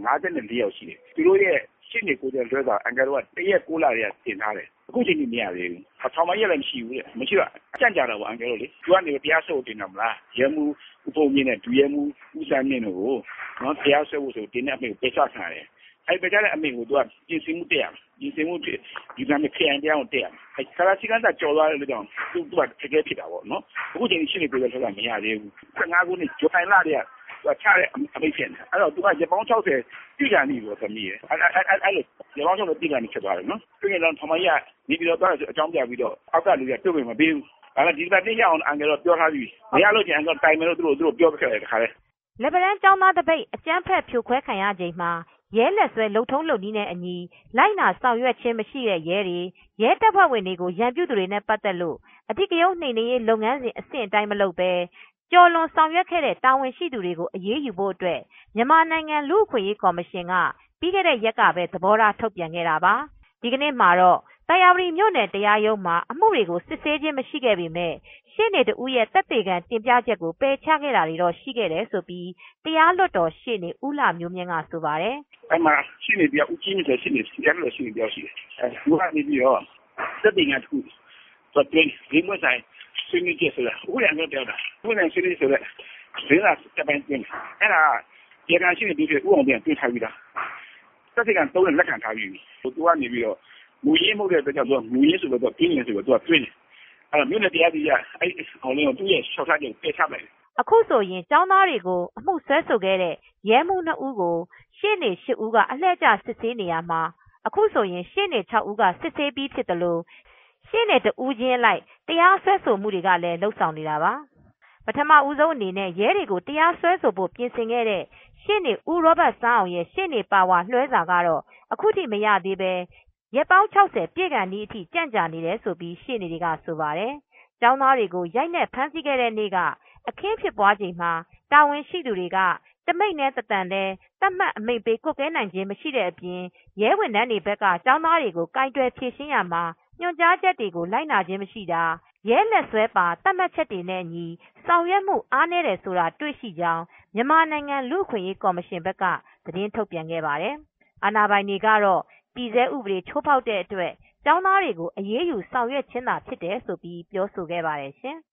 54ယောက်ရှိတယ်။သူတို့ရဲ့ရှင်းနေကိုယ်တဲ့လွှဲစာအန်ကယ်တော့တရက်6လတွေကတင်ထားတယ်။အခုချိန်ကြီးမရသေးဘူး။ထောင်မရက်လည်းမရှိဘူးတဲ့။မရှိတော့အကြံကြတာပေါ့အန်ကယ်တို့လေ။သူကနေတရားစွဲတင်တယ်မလား။ရဲမှုဥပုံမြင့်နဲ့ဒူရဲမှုဦးစံမြင့်တို့ကိုနော်တရားစွဲဖို့ဆိုတင်းတဲ့အမိန့်ကိုပိတ်ချထားတယ်။အဲဒီပိတ်ချတဲ့အမိန့်ကိုသူကပြင်ဆင်မှုတက်ရမယ်။ပြင်ဆင်မှုဒီကနေ့ခရိုင်တရားကိုတက်ရမယ်။အဲဒီခလာစီကန်းသာကြော်သွားတဲ့လို့ကြောင့်သူကတကယ်ဖြစ်တာပေါ့နော်။အခုချိန်ရှင်းနေကိုယ်ဆိုတာမရသေးဘူး။15ခုနှစ်ဇွန်လတည်းကချတဲ့အမိန့်ဖြစ်နေ။အဲ့တော့သူကရက်ပေါင်း60ပြည်ကန်နေလို့သမီးရဲ့။အဲ့လိုရက်ပေါင်း60ပြည်ကန်နေဖြစ်သွားတယ်နော်။ပြည်ကန်ထောင်မကြီးကနေပြီးတော့သွားအကြောင်းပြပြီးတော့အောက်ကလူကပြုတ်ပြင်မပေးဘူး။ဒါကဒီကနေ့ရအောင်အန်ကယ်တော့ပြောထားပြီ။မရလို့ကျန်အန်ကယ်တိုင်မယ်လို့သူတို့ပြောခဲ့တယ်တခါလေ။လက်ဗလန်းကျောင်းသားတပိတ်အကြမ်းဖက်ဖြိုခွဲခံရချိန်မှာရဲလက်ဆွဲလုံထုံးလုံနည်းနဲ့အညီလိုက်နာဆောင်ရွက်ခြင်းမရှိတဲ့ရဲတွေရဲတပ်ဖွဲ့ဝင်တွေကိုရန်ပြုသူတွေနဲ့ပတ်သက်လို့အဓိကရုဏ်းနှိမ်နင်းရေးလုပ်ငန်းစဉ်အဆင့်အတိုင်းမလုပ်ဘဲကျော်လွန်ဆောင်ရွက်ခဲ့တဲ့တာဝန်ရှိသူတွေကိုအရေးယူဖို့အတွက်မြန်မာနိုင်ငံလူ့အခွင့်အရေးကော်မရှင်ကပြီးခဲ့တဲ့ရက်ကပဲသဘောထားထုတ်ပြန်ခဲ့တာပါ။ဒီကနေ့မှာတော့သာယာဝတီမြို့နယ်တရားရုံးမှာအမှုတွေကိုစစ်ဆေးခြင်းမရှိခဲ့ပေမဲ့ရှင်းနေတူရဲ့တပ်တေကန်တင်ပြချက်ကိုပယ်ချခဲ့တာတွေတော့ရှိခဲ့တယ်ဆိုပြီးတရားလွှတ်တော်ရှေ့နေဦးလှမျိုးမြင့်ကဆိုပါတယ်။အဲ့မှာရှင်းနေပြဦးကြီးမြင့်ရှင်းနေတယ်လို့ရှင်းနေပြောရှိတယ်။သူကနေပြီးတော့တပ်တေကန်တစ်ခုဆိုတော့ဒီမဆိုင်ရှင်းနေကြဆိုတော့ဦးလည်းပြောတာဦးလည်းရှင်းနေဆိုတော့ဒီလားတပိုင်းပြင်အဲ့ဒါရေကန်ရှင်းနေပြီးဦးအောင်ပြန်ပြင်ထားပြီးသားတပ်တေကန်သုံးလက်ခံထားပြီးသူကနေပြီးတော့မူရင်းမှုတဲ့အတွက်ကြောင့်သူကမူရင်းဆိုတော့ပြင်းနေဆိုတော့သူကတွင်းတယ်အဲ့မြို့နယ်တရားကြီးကအဲ့ဟောင်းလေးကိုသူ့ရဲ့ရှောက်ထားခြင်းပယ်ချလိုက်တယ်အခုဆိုရင်ကျောင်းသားတွေကိုအမှုဆွဲဆိုခဲ့တဲ့ရဲမှု2ဦးကိုရှေ့နေ8ဦးကအလှည့်ကျစစ်ဆေးနေရမှာအခုဆိုရင်ရှေ့နေ6ဦးကစစ်ဆေးပြီးဖြစ်တယ်လို့ရှေ့နေ2ဦးချင်းလိုက်တရားစွဲဆိုမှုတွေကလည်းလှုပ်ဆောင်နေတာပါပထမဦးဆုံးအနေနဲ့ရဲတွေကိုတရားစွဲဆိုဖို့ပြင်ဆင်ခဲ့တဲ့ရှေ့နေဦးရောဘတ်စန်းအောင်ရဲ့ရှေ့နေပါဝါလွှဲစာကတော့အခုထိမရသေးပဲရက်ပေါင်း60ပြည့်ကန်ဒီအထိကြန့်ကြာနေတယ်ဆိုပြီးရှေ့နေတွေကဆိုပါတယ်။ကျောင်းသားတွေကိုရိုက်နှက်ဖမ်းဆီးခဲ့တဲ့နေ့ကအခင်းဖြစ်ပွားချိန်မှာတာဝန်ရှိသူတွေကတမိတ်နဲ့တတန်တဲ့တတ်မှတ်အမိန့်ပေးကွက်ကဲနိုင်ခြင်းမရှိတဲ့အပြင်ရဲဝန်ထမ်းတွေဘက်ကကျောင်းသားတွေကိုကင်တွယ်ဖြည့်ရှင်းရမှာညွှန်ကြားချက်တွေကိုလိုက်နာခြင်းမရှိတာရဲလက်ဆွဲပါတတ်မှတ်ချက်တွေနဲ့အညီဆောင်ရွက်မှုအားနည်းတယ်ဆိုတာတွေ့ရှိကြောင်းမြန်မာနိုင်ငံလူ့အခွင့်အရေးကော်မရှင်ဘက်ကသတင်းထုတ်ပြန်ခဲ့ပါတယ်။အာဏာပိုင်တွေကတော့တည်ဆဲဥပဒေချိုးဖောက်တဲ့အတွက်ကျောင်းသားတွေကိုအရေးယူဆောင်ရွက်ခြင်းသာဖြစ်တယ်ဆိုပြီးပြောဆိုခဲ့ပါတယ်ရှင်။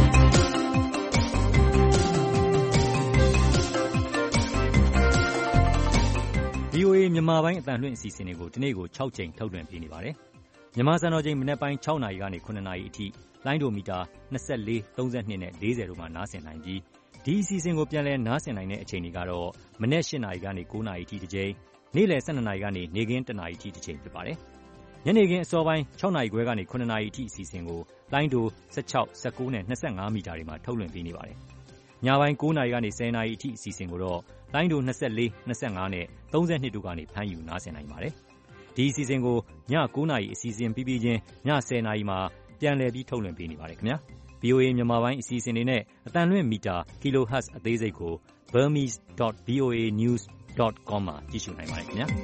VOA မြန်မာပိုင်းအသံလွှင့်အစီအစဉ်တွေကိုဒီနေ့ကို6ကြိမ်ထုတ်လွှင့်ပေးနေပါတယ်။မြန်မာစံတော်ချိန်မနက်ပိုင်း6နာရီကနေ9နာရီအထိလိုင်းဒိုမီတာ24 32နဲ့40တို့မှာနားဆင်နိုင်ပြီးဒီအစီအစဉ်ကိုပြန်လည်နားဆင်နိုင်တဲ့အချိန်တွေကတော့မနက်8နာရီကနေ9နာရီအထိတစ်ကြိမ်နေ့လယ်12နာရီကနေနေ့ခင်း1နာရီအထိတစ်ချိန်ဖြစ်ပါတယ်။ညနေခင်းအစောပိုင်း6နာရီခွဲကနေ9နာရီအထိအစီအစဉ်ကိုလိုင်းတို16 19နဲ့25မီတာတွေမှာထုတ်လွှင့်ပေးနေပါတယ်။ညပိုင်း9နာရီကနေ10နာရီအထိအစီအစဉ်ကိုတော့လိုင်းတို24 25နဲ့32တို့ကနေဖမ်းယူနားဆင်နိုင်ပါတယ်။ဒီအစီအစဉ်ကိုည9နာရီအစီအစဉ်ပြီးပြီးချင်းည10နာရီမှာပြန်လည်ပြီးထုတ်လွှင့်ပေးနေပါတယ်ခင်ဗျာ။ VOA မြန်မာပိုင်းအစီအစဉ်တွေနဲ့အတန်လွှင့်မီတာ kilohertz အသေးစိတ်ကို burmese.voanews.com မှာကြည့်ရှုနိုင်ပါတယ်ခင်ဗျာ။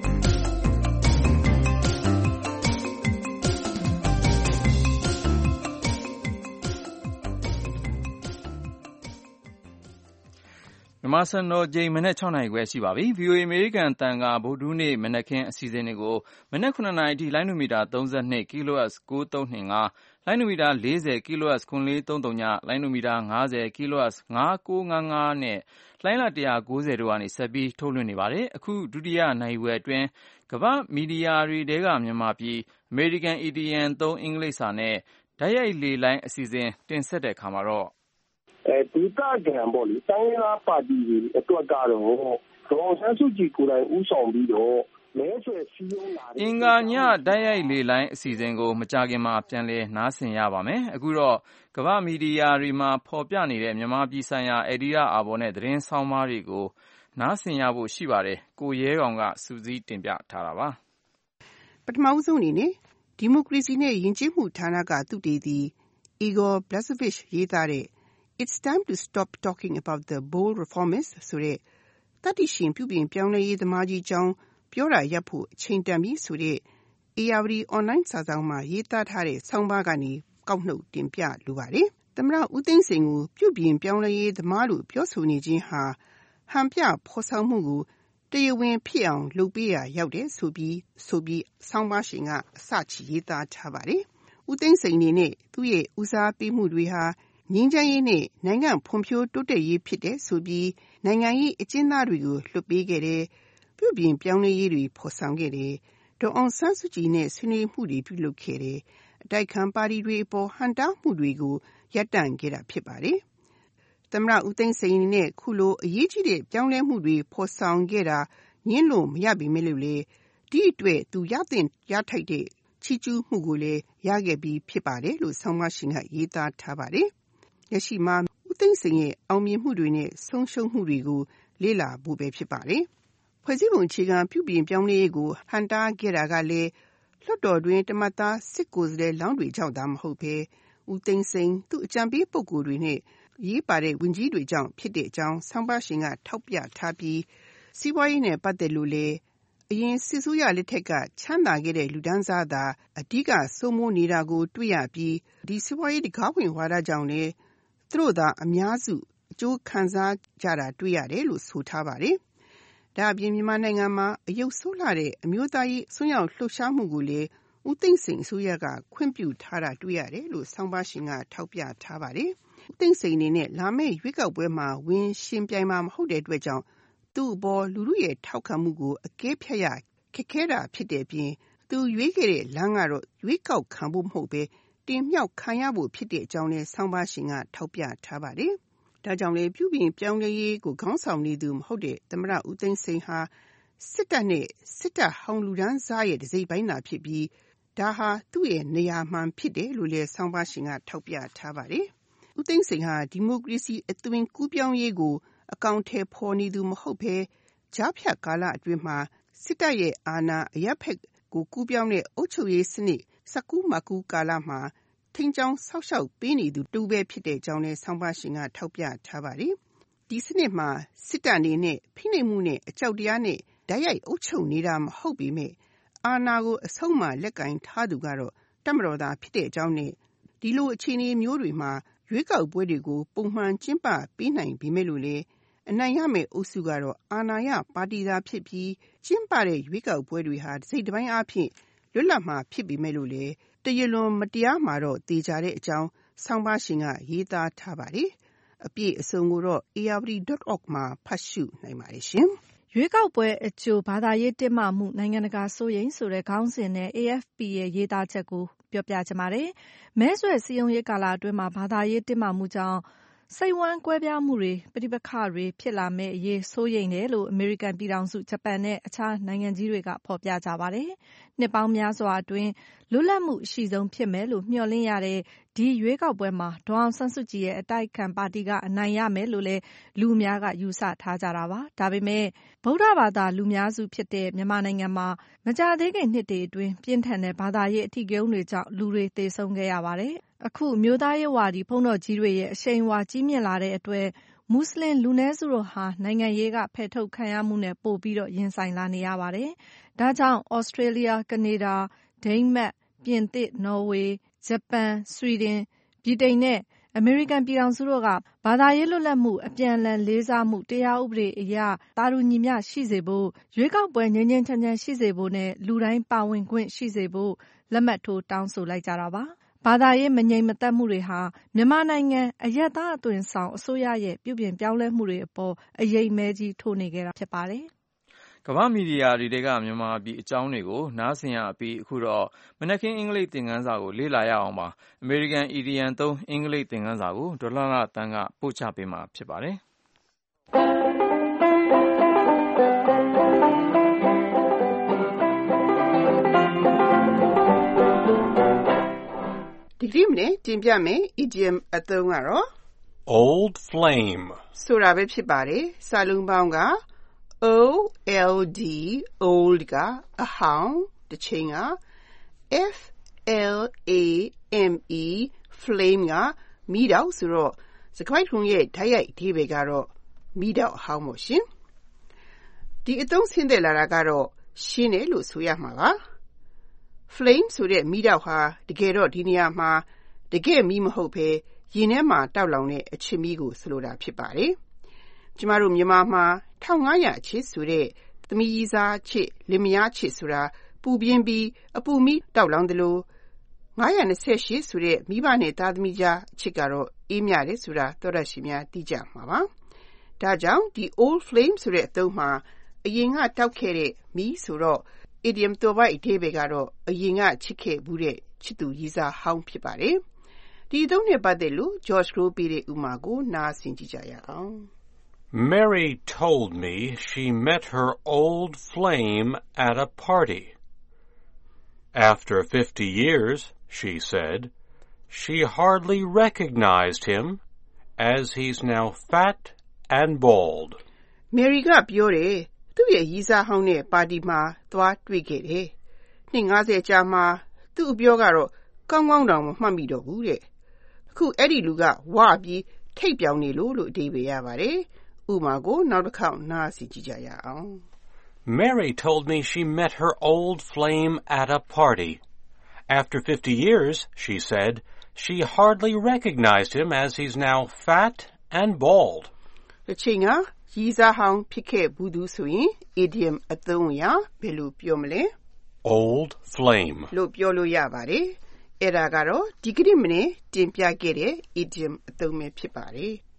မြန်မာစံတော်ချိန်မနက်6နာရီခွဲရှိပါပြီ။ VOA အမေရိကန်အသံကဗုဒ္ဓဟူးနေ့မနက်ခင်းအစီအစဉ်တွေကိုမနက်9နာရီအထိလိုင်းနိုမီတာ32 kHz 9325လိုင်းနိုမီတာ40 kHz 9430ညလိုင်းနိုမီတာ50 kHz 5955နဲ့လိုင်းလ190တို့ကနေဆက်ပြီးထုတ်လွှင့်နေပါတယ်။အခုဒုတိယနိုင်ဝယ်အတွင်းကမ္ဘာမီဒီယာတွေထဲကမြန်မာပြည်အမေရိကန် ATN 3အင်္ဂလိပ်စာနဲ့ဓာတ်ရိုက်လေလိုင်းအစီအစဉ်တင်ဆက်တဲ့အခါမှာတော့ဒေသခံပေါ့လေတိုင်းရင်းသားပါတီတွေအတွက်ကတော့ဒေါ်အောင်ဆန်းစုကြည်ကိုယ်တိုင်ဦးဆောင်ပြီးတော့မဲဆွယ်စည်းရုံးလာအင်္ဂါညဓာတ်ရိုက်လေလိုင်းအစီအစဉ်ကိုမကြာခင်မှာပြန်လည်နားဆင်ရပါမယ်။အခုတော့ကမ္ဘာမီဒီယာတွေမှာဖော်ပြနေတဲ့မြန်မာပြည်ဆိုင်ရာအယ်ဒီတာအာဘော်နဲ့သတင်းဆောင်းပါးတွေကိုနားဆင်ရဖို့ရှိပါတယ်။ကိုရဲကောင်ကစူးစီးတင်ပြထားတာပါ။ပထမဆုံးအနေနဲ့ဒီမိုကရေစီနဲ့ယဉ်ကျေးမှုဌာနကသုတေသီ Igor Blasevich ရေးသားတဲ့It's time to stop talking about the bold reformists ဆိုတဲ့တတိရှင်ပြုပြင်ပြောင်းလဲရေးသမားကြီးကြောင်းပြောတာရပ်ဖို့အချိန်တန်ပြီဆိုတဲ့ ARD online စာစောင်မှာရေးသားထားတဲ့ဆောင်းပါးကနေကောက်နှုတ်တင်ပြလိုပါတယ်။သမ္မတဦးသိန်းစိန်ကိုပြုပြင်ပြောင်းလဲရေးသမားလို့ပြောဆိုနေခြင်းဟာဟန်ပြဖော်ဆောင်မှုကိုတရားဝင်ဖြစ်အောင်လုပ်ပေးရရောက်တယ်ဆိုပြီးဆောင်းပါးရှင်ကအစချီရေးသားထားပါတယ်။ဦးသိန်းစိန်အနေနဲ့သူ့ရဲ့ဦးစားပေးမှုတွေဟာငြိမ်းချမ်းရေးနဲ့နိုင်ငံဖွံ့ဖြိုးတိုးတက်ရေးဖြစ်တဲ့ဆိုပြီးနိုင်ငံရေးအကျဉ်းသားတွေကိုလွှတ်ပေးခဲ့တယ်။ပြုပြင်ပြောင်းလဲရေးတွေဖော်ဆောင်ခဲ့တယ်။ဒေါ်အောင်ဆန်းစုကြည်နဲ့ဆွေးနွေးမှုတွေပြုလုပ်ခဲ့တယ်။အတိုက်ခံပါတီတွေအပေါ်ဟန်တားမှုတွေကိုရပ်တန့်ခဲ့တာဖြစ်ပါတယ်။သမ္မတဦးသိန်းစိန်နဲ့ခုလိုအရေးကြီးတဲ့ပြောင်းလဲမှုတွေဖော်ဆောင်ခဲ့တာညှင်းလို့မရပေမဲ့လို့လေဒီအတွက်သူရသင့်ရထိုက်တဲ့ချီးကျူးမှုကိုလည်းရခဲ့ပြီးဖြစ်ပါတယ်လို့ဆောင်းပါးရှင်ကရေးသားထားပါတယ်။လက်ရှိမှာဦးသိန်းစိန်ရဲ့အောင်မြင်မှုတွေနဲ့ဆုံးရှုံးမှုတွေကိုလေ့လာဖို့ပဲဖြစ်ပါတယ်။ဖွဲ့စည်းပုံအခြေခံပြုပြင်ပြောင်းလဲရေးကိုဟန်တားခဲ့တာကလည်းလွှတ်တော်တွင်တမတ်သားစစ်ကိုယ်စားလှယ်လောင်းတွေကြောင့်သာမဟုတ်ပဲဦးသိန်းစိန်သူ့အကြံပေးပုဂ္ဂိုလ်တွေနဲ့ရေးပါတဲ့ဝန်ကြီးတွေကြောင့်ဖြစ်တဲ့အကြောင်းဆောင်းပါးရှင်ကထောက်ပြထားပြီးစီးပွားရေးနဲ့ပတ်သက်လို့လည်းအရင်စစ်ဆိုးရလက်ထက်ကချမ်းသာခဲ့တဲ့လူဒန်းစားသာအဓိကစိုးမိုးနေတာကိုတွေ့ရပြီးဒီစီးပွားရေးတကားဝင်ဝါဒကြောင့်လည်းသူတို့သာအများစုအကျိုးခံစားကြတာတွေ့ရတယ်လို့ဆိုထားပါတယ်။ဒါအပြင်မြန်မာနိုင်ငံမှာအယုတ်ဆိုးလာတဲ့အမျိုးသားရေးဆွမ်းရောက်လှုပ်ရှားမှုကိုလည်းဦးသိန်းစိန်အစိုးရကခွင့်ပြုထားတာတွေ့ရတယ်လို့ဆောင်းပါးရှင်ကထောက်ပြထားပါတယ်။ဦးသိန်းစိန်အနေနဲ့လာမယ့်ရွေးကောက်ပွဲမှာဝင်ရှင်ပြိုင်မှာမဟုတ်တဲ့အတွက်ကြောင့်သူ့အပေါ်လူထုရဲ့ထောက်ခံမှုကိုအကဲဖြတ်ရခက်ခဲတာဖြစ်တဲ့အပြင်သူရွေးခဲ့တဲ့လမ်းကတော့ရွေးကောက်ခံဖို့မဟုတ်ပဲတင်မြှောက်ခံရဖို့ဖြစ်တဲ့အကြောင်းနဲ့ဆောင်းပါးရှင်ကထောက်ပြထားပါတယ်။ဒါကြောင့်လေပြုပြင်ပြောင်းလဲရေးကိုခေါင်းဆောင်နေသူမဟုတ်တဲ့သမ္မတဦးသိန်းစိန်ဟာစစ်တပ်နဲ့စစ်တပ်ဟောင်းလူဒန်းစားရဲ့တစိမ့်ပိုင်းသာဖြစ်ပြီးဒါဟာသူ့ရဲ့နေရာမှန်ဖြစ်တယ်လို့လည်းဆောင်းပါးရှင်ကထောက်ပြထားပါတယ်။ဦးသိန်းစိန်ဟာဒီမိုကရေစီအသွင်ကူးပြောင်းရေးကိုအကောင်အထည်ဖော်နေသူမဟုတ်ဘဲကြားဖြတ်ကာလအတွင်းမှာစစ်တပ်ရဲ့အာဏာအရပ်ဖက်ကိုကူးပြောင်းတဲ့အုပ်ချုပ်ရေးစနစ်စကူးမကူးကာလမှာထိန်းကျောင်းဆောက်ရှောက်ပေးနေသူတူပဲဖြစ်တဲ့အကြောင်းနဲ့ဆောင်းပါးရှင်ကထောက်ပြထားပါတယ်။ဒီစနစ်မှာစစ်တပ်အနေနဲ့ဖိနှိပ်မှုနဲ့အကြောက်တရားနဲ့ဓာတ်ရိုက်အုပ်ချုပ်နေတာမဟုတ်ပေမဲ့အာဏာကိုအဆုံးအမလက်ကင်ထားသူကတော့တပ်မတော်သားဖြစ်တဲ့အကြောင်းနဲ့ဒီလိုအခြေအနေမျိုးတွေမှာရွေးကောက်ပွဲတွေကိုပုံမှန်ကျင်းပပေးနိုင်ပေမဲ့လို့လေအနိုင်ရမယ့်အုပ်စုကတော့အာဏာရပါတီသားဖြစ်ပြီးကျင်းပတဲ့ရွေးကောက်ပွဲတွေဟာစိတ်တစ်ပိုင်းအားဖြင့်လွတ်လပ်မှဖြစ်ပေမဲ့လို့လေတရလွန်မတရားမှာတော့တေချာတဲ့အကြောင်းဆောင်းပါးရှင်ကရေးသားထားပါတယ်။အပြည့်အစုံကိုတော့ arvd.org မှာဖတ်ရှုနိုင်ပါတယ်ရှင်။ရွေးကောက်ပွဲအကြိုဘာသာရေးတင်းမာမှုနိုင်ငံတကာစိုးရိမ်ဆိုတဲ့ခေါင်းစဉ်နဲ့ AFP ရဲ့ရေးသားချက်ကိုပြောပြချင်ပါတယ်။မဲဆွယ်စည်းရုံးရေးကာလအတွင်းမှာဘာသာရေးတင်းမာမှုကြောင့်စိတ်ဝမ်းကွဲပြားမှုတွေပဋိပက္ခတွေဖြစ်လာမယ့်အရေးစိုးရိမ်တယ်လို့အမေရိကန်ပြည်ထောင်စုဂျပန်နဲ့အခြားနိုင်ငံကြီးတွေကဖော်ပြကြပါတယ်။နှစ်ပေါင်းများစွာအတွင်းလွတ်လပ်မှုအရှိဆုံးဖြစ်မယ်လို့မျှော်လင့်ရတဲ့ဒီရွေးကောက်ပွဲမှာဒေါ်အောင်ဆန်းစုကြည်ရဲ့အတိုက်အခံပါတီကအနိုင်ရမယ်လို့လည်းလူအများကယူဆထားကြတာပါ။ဒါပေမဲ့ဗုဒ္ဓဘာသာလူများစုဖြစ်တဲ့မြန်မာနိုင်ငံမှာမကြာသေးခင်နှစ်တွေအတွင်းပြင်းထန်တဲ့ဘာသာရေးအဓိကရုဏ်းတွေကြောင့်လူတွေသေဆုံးခဲ့ရပါတယ်။အခုအမျိုးသားရေးဝါဒီဘုန်းတော်ကြီးတွေရဲ့အရှိန်အဝါကြီးမြင့်လာတဲ့အတွက်မွတ်စလင်လူနည်းစုတို့ဟာနိုင်ငံရေးကဖယ်ထုတ်ခံရမှုနဲ့ပိုပြီးရင်ဆိုင်လာနေရပါတယ်။ဒါကြောင့်ဩစတြေးလျ၊ကနေဒါ၊ဒိန်းမတ်၊ပြင်သစ်၊နော်ဝေ၊ဂျပန်၊ဆွီဒင်၊ဗြိတိန်နဲ့အမေရိကန်ပြည်ထောင်စုတို့ကဘာသာရေးလွတ်လပ်မှုအပြန်အလှန်လေးစားမှုတရားဥပဒေအရသာတူညီမျှရှိစေဖို့ရွေးကောက်ပွဲငြိမ်းငြိမ်းချမ်းချမ်းရှိစေဖို့နဲ့လူတိုင်းပါဝင်ခွင့်ရှိစေဖို့လက်မှတ်ထိုးတောင်းဆိုလိုက်ကြတာပါ။ဘာသာရေးမငြိမ်မသက်မှုတွေဟာမြန်မာနိုင်ငံအရပ်သားအသွင်ဆောင်အစိုးရရဲ့ပြုပြင်ပြောင်းလဲမှုတွေအပေါ်အရိပ်မဲကြီးထိုးနေခဲ့တာဖြစ်ပါတယ်။ကမ္ဘာမီဒီယာတွေကမြန်မာပြည်အကြောင်းတွေကိုနားဆင်ရပြီးအခုတော့မနက်ခင်းအင်္ဂလိပ်သင်ခန်းစာကိုလေ့လာရအောင်ပါ။အမေရိကန်အီဒီယံသုံးအင်္ဂလိပ်သင်ခန်းစာကိုဒေါ်လှလှသန်းကပို့ချပေးမှာဖြစ်ပါတယ်။ဒီကနေ့မနေ့တင်ပြမယ် idiom အသုံးကတော့ Old flame ဆိုတာပဲဖြစ်ပါတယ်။စာလုံးပေါင်းက old old ကအဟောင်းတစ်ချိန်က flame flame ကမီးတောက်ဆိုတော့စကားလုံးရဲ့ဓာတ်ရိုက်အဓိပ္ပာယ်ကတော့မီးတောက်အဟောင်းပေါ့ရှင်။ဒီအသုံးဆင်းသက်လာတာကတော့ရှင်းတယ်လို့ဆိုရမှာပါ။ flame ဆိုတဲ့မီးတောက်ဟာတကယ်တော့ဒီနေရာမှာတကယ်မီးမဟုတ်ဘဲရင်ထဲမှာတောက်လောင်တဲ့အချစ်မီးကိုဆိုလိုတာဖြစ်ပါတယ်။ကျမတို့မြန်မာမှာ1500အချစ်ဆိုတဲ့သမီးကြီးစားအချစ်လင်မယားအချစ်ဆိုတာပူပြင်းပြီးအပူမီးတောက်လောင်တယ်လို့928ဆိုတဲ့မိဘနဲ့သားသမီးကြားအချစ်ကတော့အေးမြတယ်ဆိုတာသောတရှင်များသိကြမှာပါ။ဒါကြောင့်ဒီ old flame ဆိုတဲ့အသုံးမှာအရင်ကတောက်ခဲ့တဲ့မီးဆိုတော့idiom တော်ပိုက်အဓိပ္ပာယ်ကတော့အရင်ကချစ်ခဲ့ဘူးတဲ့ချစ်သူရည်စားဟောင်းဖြစ်ပါတယ်။ဒီအသုံးနဲ့ပတ်သက်လို့ George Crow ပေးတဲ့ဥပမာကိုနားဆင်ကြည့်ကြရအောင် Mary told me she met her old flame at a party. After 50 years, she said, she hardly recognized him as he's now fat and bald. Mary ကပြောတယ်သူ့ရဲ့ရည်စားဟောင်းနဲ့ပါတီမှာသွားတွေ့ခဲ့တယ်။နှစ်50ကြာမှသူ့အပြောကတော့ကောင်းကောင်းတောင်မမှတ်မိတော့ဘူးတဲ့။အခုအဲ့ဒီလူကဝပြီးထိပ်ပြောင်နေလို့အဓိပ္ပာယ်ရပါတယ်။ဥပမာကိုနောက်တစ်ခေါက်နားဆင်ကြည့်ကြရအောင် Mary told me she met her old flame at a party. After 50 years, she said, she hardly recognized him as he's now fat and bald. တစ်ချိန်ကရည်စားဟောင်းဖြစ်ခဲ့ဘူးသူဆိုရင် idiom အသုံးအရဘယ်လိုပြောမလဲ Old flame လို့ပြောလို့ရပါတယ်။အဲ့ဒါကတော့ဒီကနေ့မနေ့တင်ပြခဲ့တဲ့ idiom အသုံးပဲဖြစ်ပါတယ်။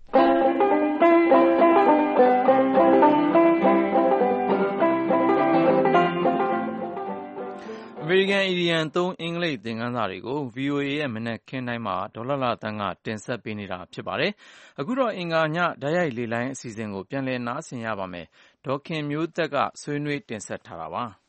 အမေရိကန်အီဒီယံသုံးအင်္ဂလိပ်သင်ခန်းစာတွေကို VOA ရဲ့မနက်ခင်းတိုင်းမှာဒေါ်လှလှသန်းကတင်ဆက်ပေးနေတာဖြစ်ပါတယ်။အခုတော့အင်္ဂါညဓာတ်ရိုက်လေလိုင်းအစီအစဉ်ကိုပြန်လည်နားဆင်ရပါမယ်။ဒေါ်ခင်မျိုးသက်ကဆွေးနွေးတင်ဆက်ထားတာပါ။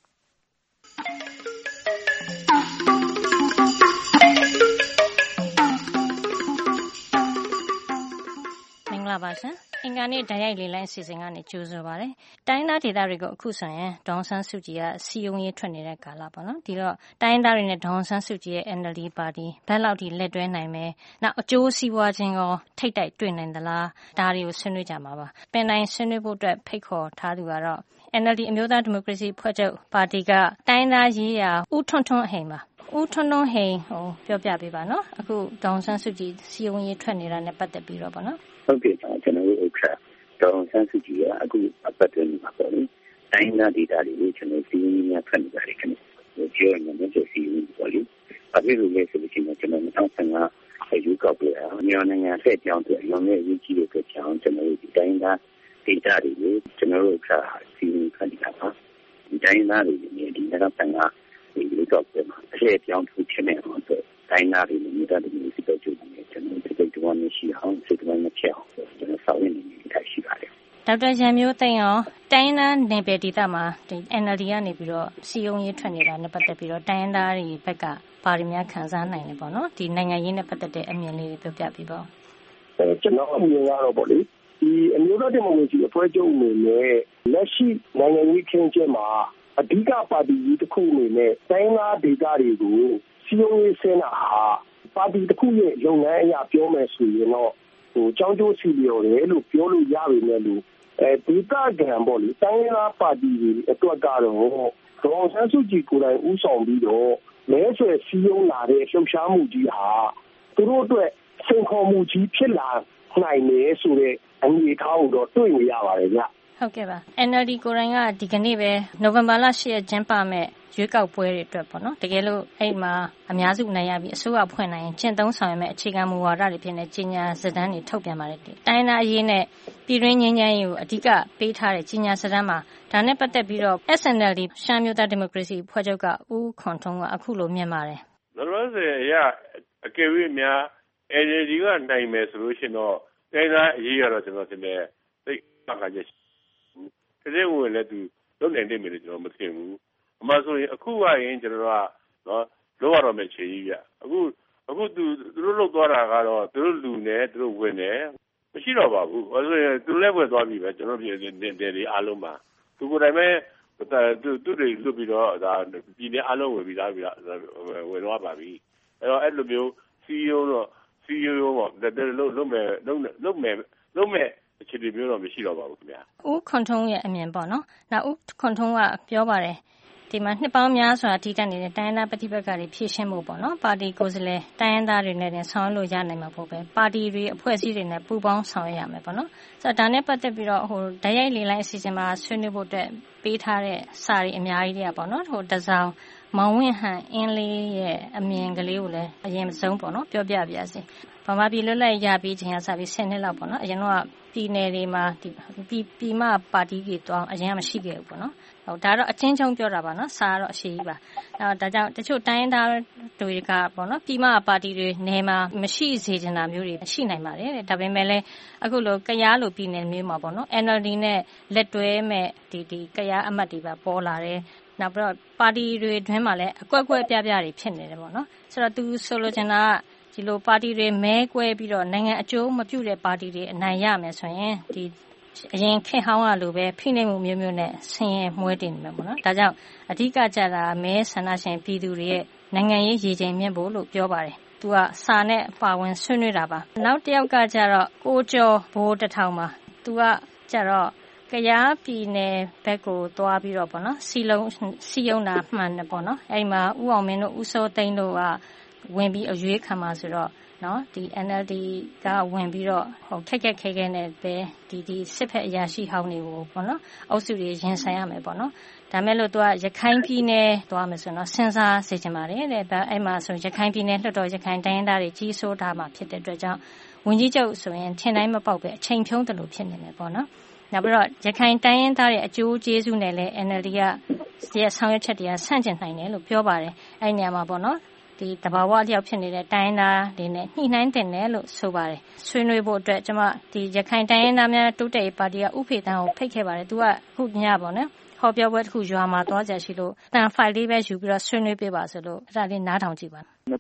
မင်္ဂလာပါရှင်။အင်္ဂါနေ့ဓာတ်ရိုက်လေလိုင်းအစီအစဉ်ကနေကြိုဆိုပါရစေ။တိုင်းသားဒေသတွေကိုအခုဆိုရင်ဒေါ်အောင်ဆန်းစုကြည်ကစီယုံရေးထွက်နေတဲ့ကာလပေါ့နော်။ဒီတော့တိုင်းသားတွေနဲ့ဒေါ်အောင်ဆန်းစုကြည်ရဲ့ NLD ပါတီဘယ်လောက်ထိလက်တွဲနိုင်မယ်။နောက်အကျိုးစီးပွားခြင်းရောထိပ်တိုက်တွေ့နိုင်သလား။ဒါတွေကိုဆွေးနွေးကြမှာပါ။ပင်တိုင်းဆွေးနွေးဖို့အတွက်ဖိတ်ခေါ်ထားသူကတော့ NLD အမျိုးသားဒီမိုကရေစီဖွဲ့ချုပ်ပါတီကတိုင်းသားရေးရာဦးထွန်းထွန်းအဟိန်ပါ။ဦးထွန်းထွန်းဟိန်ပြောပြပေးပါနော်။အခုဒေါ်အောင်ဆန်းစုကြည်စီယုံရေးထွက်နေတာနဲ့ပတ်သက်ပြီးတော့ပေါ့နော်။ဟုတ်ကဲ့ကျွန်တော်တို့အခါဒေါ်အောင်ဆန်းစုကြည်ကအခုပတ်သက်နေမှာပေါ့လေတိုင်းသားဒေသတွေကိုကျွန်တော်စီးရင်များဖတ်နေပါတယ်ခင်ဗျပြောရရင်လည်းစီးရင်ပေါ့လေအပြည့်လို့လည်းဆိုလို့ရှိရင်ကျွန်တော်2015ယူကောက်ပြမြန်မာနိုင်ငံဆက်ကြောင်းတွေအလုံးနဲ့အရေးကြီးတဲ့ကြောင်းကျွန်တော်ဒီတိုင်းသားဒေသတွေကိုကျွန်တော်တို့အခါစီးရင်ဖတ်နေတာပါဒီတိုင်းသားတွေဒီ2015ယူကောက်ပြမှာအဆက်ကြောင်းသူဖြစ်နေအောင်ဆိုတိုင်းသားတွေမြေသားတွေစီတော့ကျုပ်နေကျွန်တော်ဒီကိစ္စဝမ်းရှိအောင်စိတ်ကမဖြစ်အောင်ကျွန်တော်ဆောင်ရွက်နေနေတာရှိပါတယ်ဒေါက်တာရန်မျိုးသိန်းရောတိုင်းရင်းသားနယ်ပယ်ဒေသမှာဒီ NLD ကနေပြီးတော့စီယုံရေးထွက်နေတာနဲ့ပတ်သက်ပြီးတော့တိုင်းရင်းသားတွေဘက်ကဘာတွေများခံစားနိုင်လဲပေါ့နော်ဒီနိုင်ငံရေးနဲ့ပတ်သက်တဲ့အမြင်လေးတွေပြောပြပေးပါဦးကျွန်တော်အမြင်ကတော့ပေါ့လေဒီအမျိုးသားဒီမိုကရေစီအဖွဲ့ချုပ်အနေနဲ့လက်ရှိနိုင်ငံရေးခင်းကျင်းမှာအဓိကပါတီကြီးတစ်ခုအနေနဲ့တိုင်းသားဒေသတွေကိုစီယုံရေးဆင်းတာဟာပါတီတစ်ခုရဲ့လုပ်ငန်းအရာပြောမယ်ဆိုရင်တော့ကြောင်းကျိုးစီလျော်တယ်လို့ပြောလို့ရပေမဲ့လို့ဒေသခံပေါ့လေတိုင်းသားပါတီတွေအတွက်ကတော့ဒေါ်အောင်ဆန်းစုကြည်ကိုယ်တိုင်ဦးဆောင်ပြီးတော့မဲဆွယ်စီယုံလာတဲ့လှုပ်ရှားမှုကြီးဟာသူတို့အတွက်စိန်ခေါ်မှုကြီးဖြစ်လာနိုင်တယ်ဆိုတဲ့အနေအထားကိုတော့တွေ့နေရပါတယ်ဗျဟုတ်ကဲ့ပါ NLD ကိုယ်တိုင်ကဒီကနေ့ပဲနိုဝင်ဘာလ 10 ရက်ကျင်းပမဲ့ရွေးကောက်ပွဲတွေအတွက်ပေါ့နော်တကယ်လို့အဲ့မှာအများစုနိုင်ရပြီးအစိုးရဖွဲ့နိုင်ရင်ကျင့်သုံးဆောင်ရမယ့်အခြေခံမူဝါဒတွေဖြစ်နေကြီးညာစတန်းတွေထုတ်ပြန်ပါတယ်တိုင်းနာအရေးနဲ့ပြည်တွင်းငြိမ်းချမ်းရေးကိုအဓိကပေးထားတဲ့ကြီးညာစတန်းမှာဒါနဲ့ပတ်သက်ပြီးတော့ SNLD ရှမ်းမျိုးသားဒီမိုကရေစီဖွဲ့ချုပ်ကဦးခွန်ထွန်းကအခုလိုမြင်ပါတယ်လောလောဆယ်အရအကယ်၍များ NLD ကနိုင်မယ်ဆိုလို့ရှိရင်တော့တိုင်းနာအရေးကတော့ကျွန်တော်တင်တယ်သိပတ်ခါချက်တဲ့ဝင်လည်းသူလုံးနိုင်နေမယ်လို့ကျွန်တော်မထင်ဘူးအမှဆိုရင်အခုကရင်ကျွန်တော်ကနော်လောရတော့မယ်ခြေကြီးပြအခုသူတို့လောက်သွားတာကတော့သူတို့လူနဲ့သူတို့ဝင်တယ်မရှိတော့ပါဘူးအဲဆိုရင်သူလည်းဝင်သွားပြီပဲကျွန်တော်ပြည်တယ်တွေအားလုံးပါသူကိုယ်တိုင်ပဲသူတွေလွတ်ပြီးတော့ဒါပြည်နယ်အားလုံးဝင်ပြီးသားပြီဝင်သွားပါပြီအဲ့လိုမျိုးစီယုံပေါ့လုံးမဲ့အခြေအနေမျိုးတော့မရှိတော့ပါဘူးခင်ဗျာဦးခွန်ထွန်းရဲ့အမြင်ပေါ့နော်နောက်ဦးခွန်ထွန်းကပြောပါတယ်ဒီမှာနှစ်ပေါင်းများစွာတည်တတ်နေတဲ့တိုင်းရင်းသားပဋိပက္ခတွေဖြေရှင်းဖို့ပေါ့နော်ပါတီကိုယ်စားလှယ်တိုင်းရင်းသားတွေနဲ့တင်ဆောင်လို့ရနိုင်မှာပေါ့ပဲပါတီတွေအဖွဲ့အစည်းတွေနဲ့ပူးပေါင်းဆောင်ရွက်ရမယ်ပေါ့နော်ဆိုတော့ဒါနဲ့ပတ်သက်ပြီးတော့ဓာတ်ရိုက်လေလိုင်းအစီအစဉ်မှာဆွေးနွေးဖို့အတွက်ပေးထားတဲ့စာတွေအများကြီးတွေကပေါ့နော်တစောင်းမောင်ဝင်းဟန်အင်းလေးရဲ့အမြင်ကလေးကိုလည်းအရင်ဆုံးပေါ့နော်ပြောပြပါရစေဗမာပြည်လွတ်လပ်ရပြီးချိန်ကစပြီး10နှစ်လောက်ပေါ့နော်အရင်တော့ပြည်နယ်တွေမှာပြည်မပါတီတွေတောင်းအရင်ကမရှိခဲ့ဘူးပေါ့နော်ဟုတ်ဒါတော့အချင်းချင်းပြောတာပါနော်စာကတော့အရှိကြီးပါဒါကြောင့်တချို့တိုင်းသားတွေကပေါ့နော်ပြည်မပါတီတွေနေမှာမရှိစေချင်တာမျိုးတွေရှိနိုင်ပါတယ်တဲ့ဒါပေမဲ့လည်းအခုလိုကရားလိုပြည်နယ်မျိုးမှာပေါ့နော် NLD နဲ့လက်တွဲမဲ့ဒီကရားအမတ်တွေပါပေါ်လာတယ်နောက်ပြီးတော့ပါတီတွေတွင်းမှာလည်းအကွက်ကွက်ပြပြတွေဖြစ်နေတယ်ပေါ့နော်ဆိုတော့သူဆိုလိုချင်တာကဒီလိုပါတီတွေမဲကွဲပြီးတော့နိုင်ငံအကျိုးမပြုတဲ့ပါတီတွေအနိုင်ရမယ်ဆိုရင်ဒီအရင်ခေတ်ဟောင်းကလိုပဲဖိနှိပ်မှုမျိုးမျိုးနဲ့ဆင်းရဲမွဲတင်နေမှာပေါ့နော်ဒါကြောင့်အဓိကကြတာမဲဆန္ဒရှင်ပြည်သူတွေရဲ့နိုင်ငံရေးရည်ချိန်မြင့်ဖို့လို့ပြောပါတယ်သူကစာနဲ့ပါဝင်ဆွေးနွေးတာပါနောက်တစ်ယောက်ကကြတော့ကိုကျော်ဘိုးတထောင်မှာသူကကြတော့ကရားပြည်နယ်ဘက်ကိုသွားပြီးတော့ပေါ့နော်စီယုံနာမှန်တယ်ပေါ့နော်အဲ့မှာဦးအောင်မင်းတို့ဦးစောသိန်းတို့ကဝင်ပြီးအရွေးခံမှာဆိုတော့နော်ဒီ NLD ကဝင်ပြီးတော့ခက်ခဲနဲ့ပဲဒီစစ်ဖက်အရာရှိဟောင်းတွေကိုပေါ့နော်အုပ်စုတွေရင်ဆိုင်ရမယ်ပေါ့နော်ဒါမဲ့လို့သူကရခိုင်ပြည်နယ်သွားမယ်ဆိုတော့စဉ်းစားစေချင်ပါတယ်တဲ့အဲ့မှာဆိုရခိုင်ပြည်နယ်လွှတ်တော်ရခိုင်တိုင်းရင်းသားတွေကြီးစိုးထားမှာဖြစ်တဲ့အတွက်ကြောင့်ဝန်ကြီးချုပ်ဆိုရင်ထင်တိုင်းမပေါက်ပဲအချိန်ဖြုံးတယ်လို့ဖြစ်နေတယ်ပေါ့နော်နောက်ပြီးတော့ရခိုင်တိုင်းရင်းသားရဲ့အကျိုးကျေးဇူးနဲ့လည်း NLD ကဆောင်ရွက်ချက်တွေကဆန့်ကျင်နိုင်တယ်လို့ပြောပါတယ်အဲ့နေရာမှာပေါ့နော်ဒီတဘာဝအလျောက်ဖြစ်နေတဲ့တိုင်းသားတွေနဲ့ညှိနှိုင်းတင်တယ်လို့ဆိုပါတယ်ဆွေးနွေးဖို့အတွက်ကျွန်မဒီရခိုင်တိုင်းရင်းသားများတိုးတက်ရေးပါတီကဥဖေတန်းကိုဖိတ်ခဲ့ပါတယ်သူကခုညပေါ့နော်ဟောပြောပွဲတစ်ခုရွာမှာသွားကြရှိလို့တန်ဖိုင်လေးပဲယူပြီးတော့ဆွေးနွေးပေးပါဆိုလို့အဲ့ဒါလေးနားထောင်ကြည့်ပါ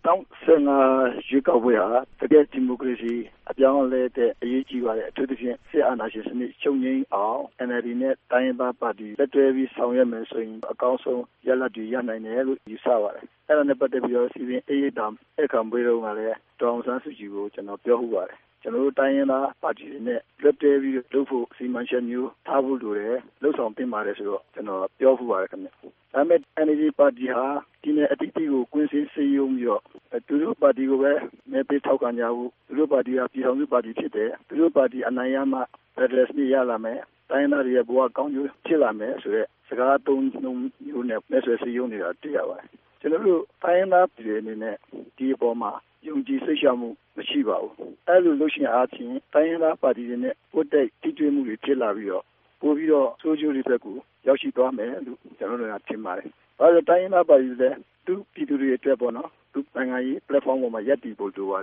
2015ရွေးကောက်ပွဲဟာတကယ်ဒီမိုကရေစီအပြောင်းအလဲတဲ့အရေးကြီးပါတယ်အထူးသဖြင့်စစ်အာဏာရှင်စနစ်ချုပ်ငြိမ်းအောင် NLD နဲ့တိုင်းရင်းသားပါတီလက်တွဲပြီးဆောင်ရွက်မယ်ဆိုရင်အကောင်းဆုံးရလဒ်တွေရနိုင်တယ်လို့ယူဆပါတယ်အဲ့ဒါနဲ့ပတ်သက်ပြီးတော့စီစဉ်အေးအေးတောင်အခမ်းပွဲတော်ကလည်းဒေါအောင်ဆန်းစုကြည်ကိုကျွန်တော်ပြောဟုတ်ပါတယ်ကျွန်တော်တို့တိုင်းရင်းသားပါတီတွေနဲ့လက်တွဲပြီးလုပ်ဖို့စီမံချက်မျိုးထားဖို့လိုတယ်လှုပ်ဆောင်တင်ပါတယ်ဆိုတော့ကျွန်တော်ပြောဖို့ပါတယ်ခင်ဗျဒါပေမဲ့ NLD ပါတီဟာဒီနေ့အတိအကျကိုကွင်းစင်းစည်းရုံးပြီးတော့သူတို့ပါတီကိုပဲမဲပေးထောက်ခံကြဖို့သူတို့ပါတီကပြည်ထောင်စုပါတီဖြစ်တယ်သူတို့ပါတီအနိုင်ရမှဖက်ဒရယ်စနစ်ရလာမယ်တိုင်းသားတွေရဲ့ဘဝကောင်းကျိုးဖြစ်လာမယ်ဆိုတဲ့စကားသုံးမျိုးနဲ့မဲဆွယ်စည်းရုံးနေတာတွေ့ရပါတယ်ကျွန်တော်တို့တိုင်းသားပြည်အနေနဲ့ဒီအပေါ်မှာယုံကြည်စိတ်ချမှုမရှိပါဘူးအဲ့လိုလို့ရှိရင်အားဖြင့်တိုင်းရင်းသားပါတီတွေနဲ့ပို့တဲ့တည်ကျွေးမှုတွေဖြစ်လာပြီးတော့ပို့ပြီးတော့စိုးကျိုးတွေဘက်ကိုရောက်ရှိသွားမယ်လို့ကျွန်တော်တို့ကထင်ပါတယ်ဘာလို့တိုင်းရင်းသားပါတီတွေသူပြည်သူတွေအတွက်ပေါ့နော်သူနိုင်ငံရေး platform ပေါ်မှာရပ်တည်ဖို့လိုပါတယ်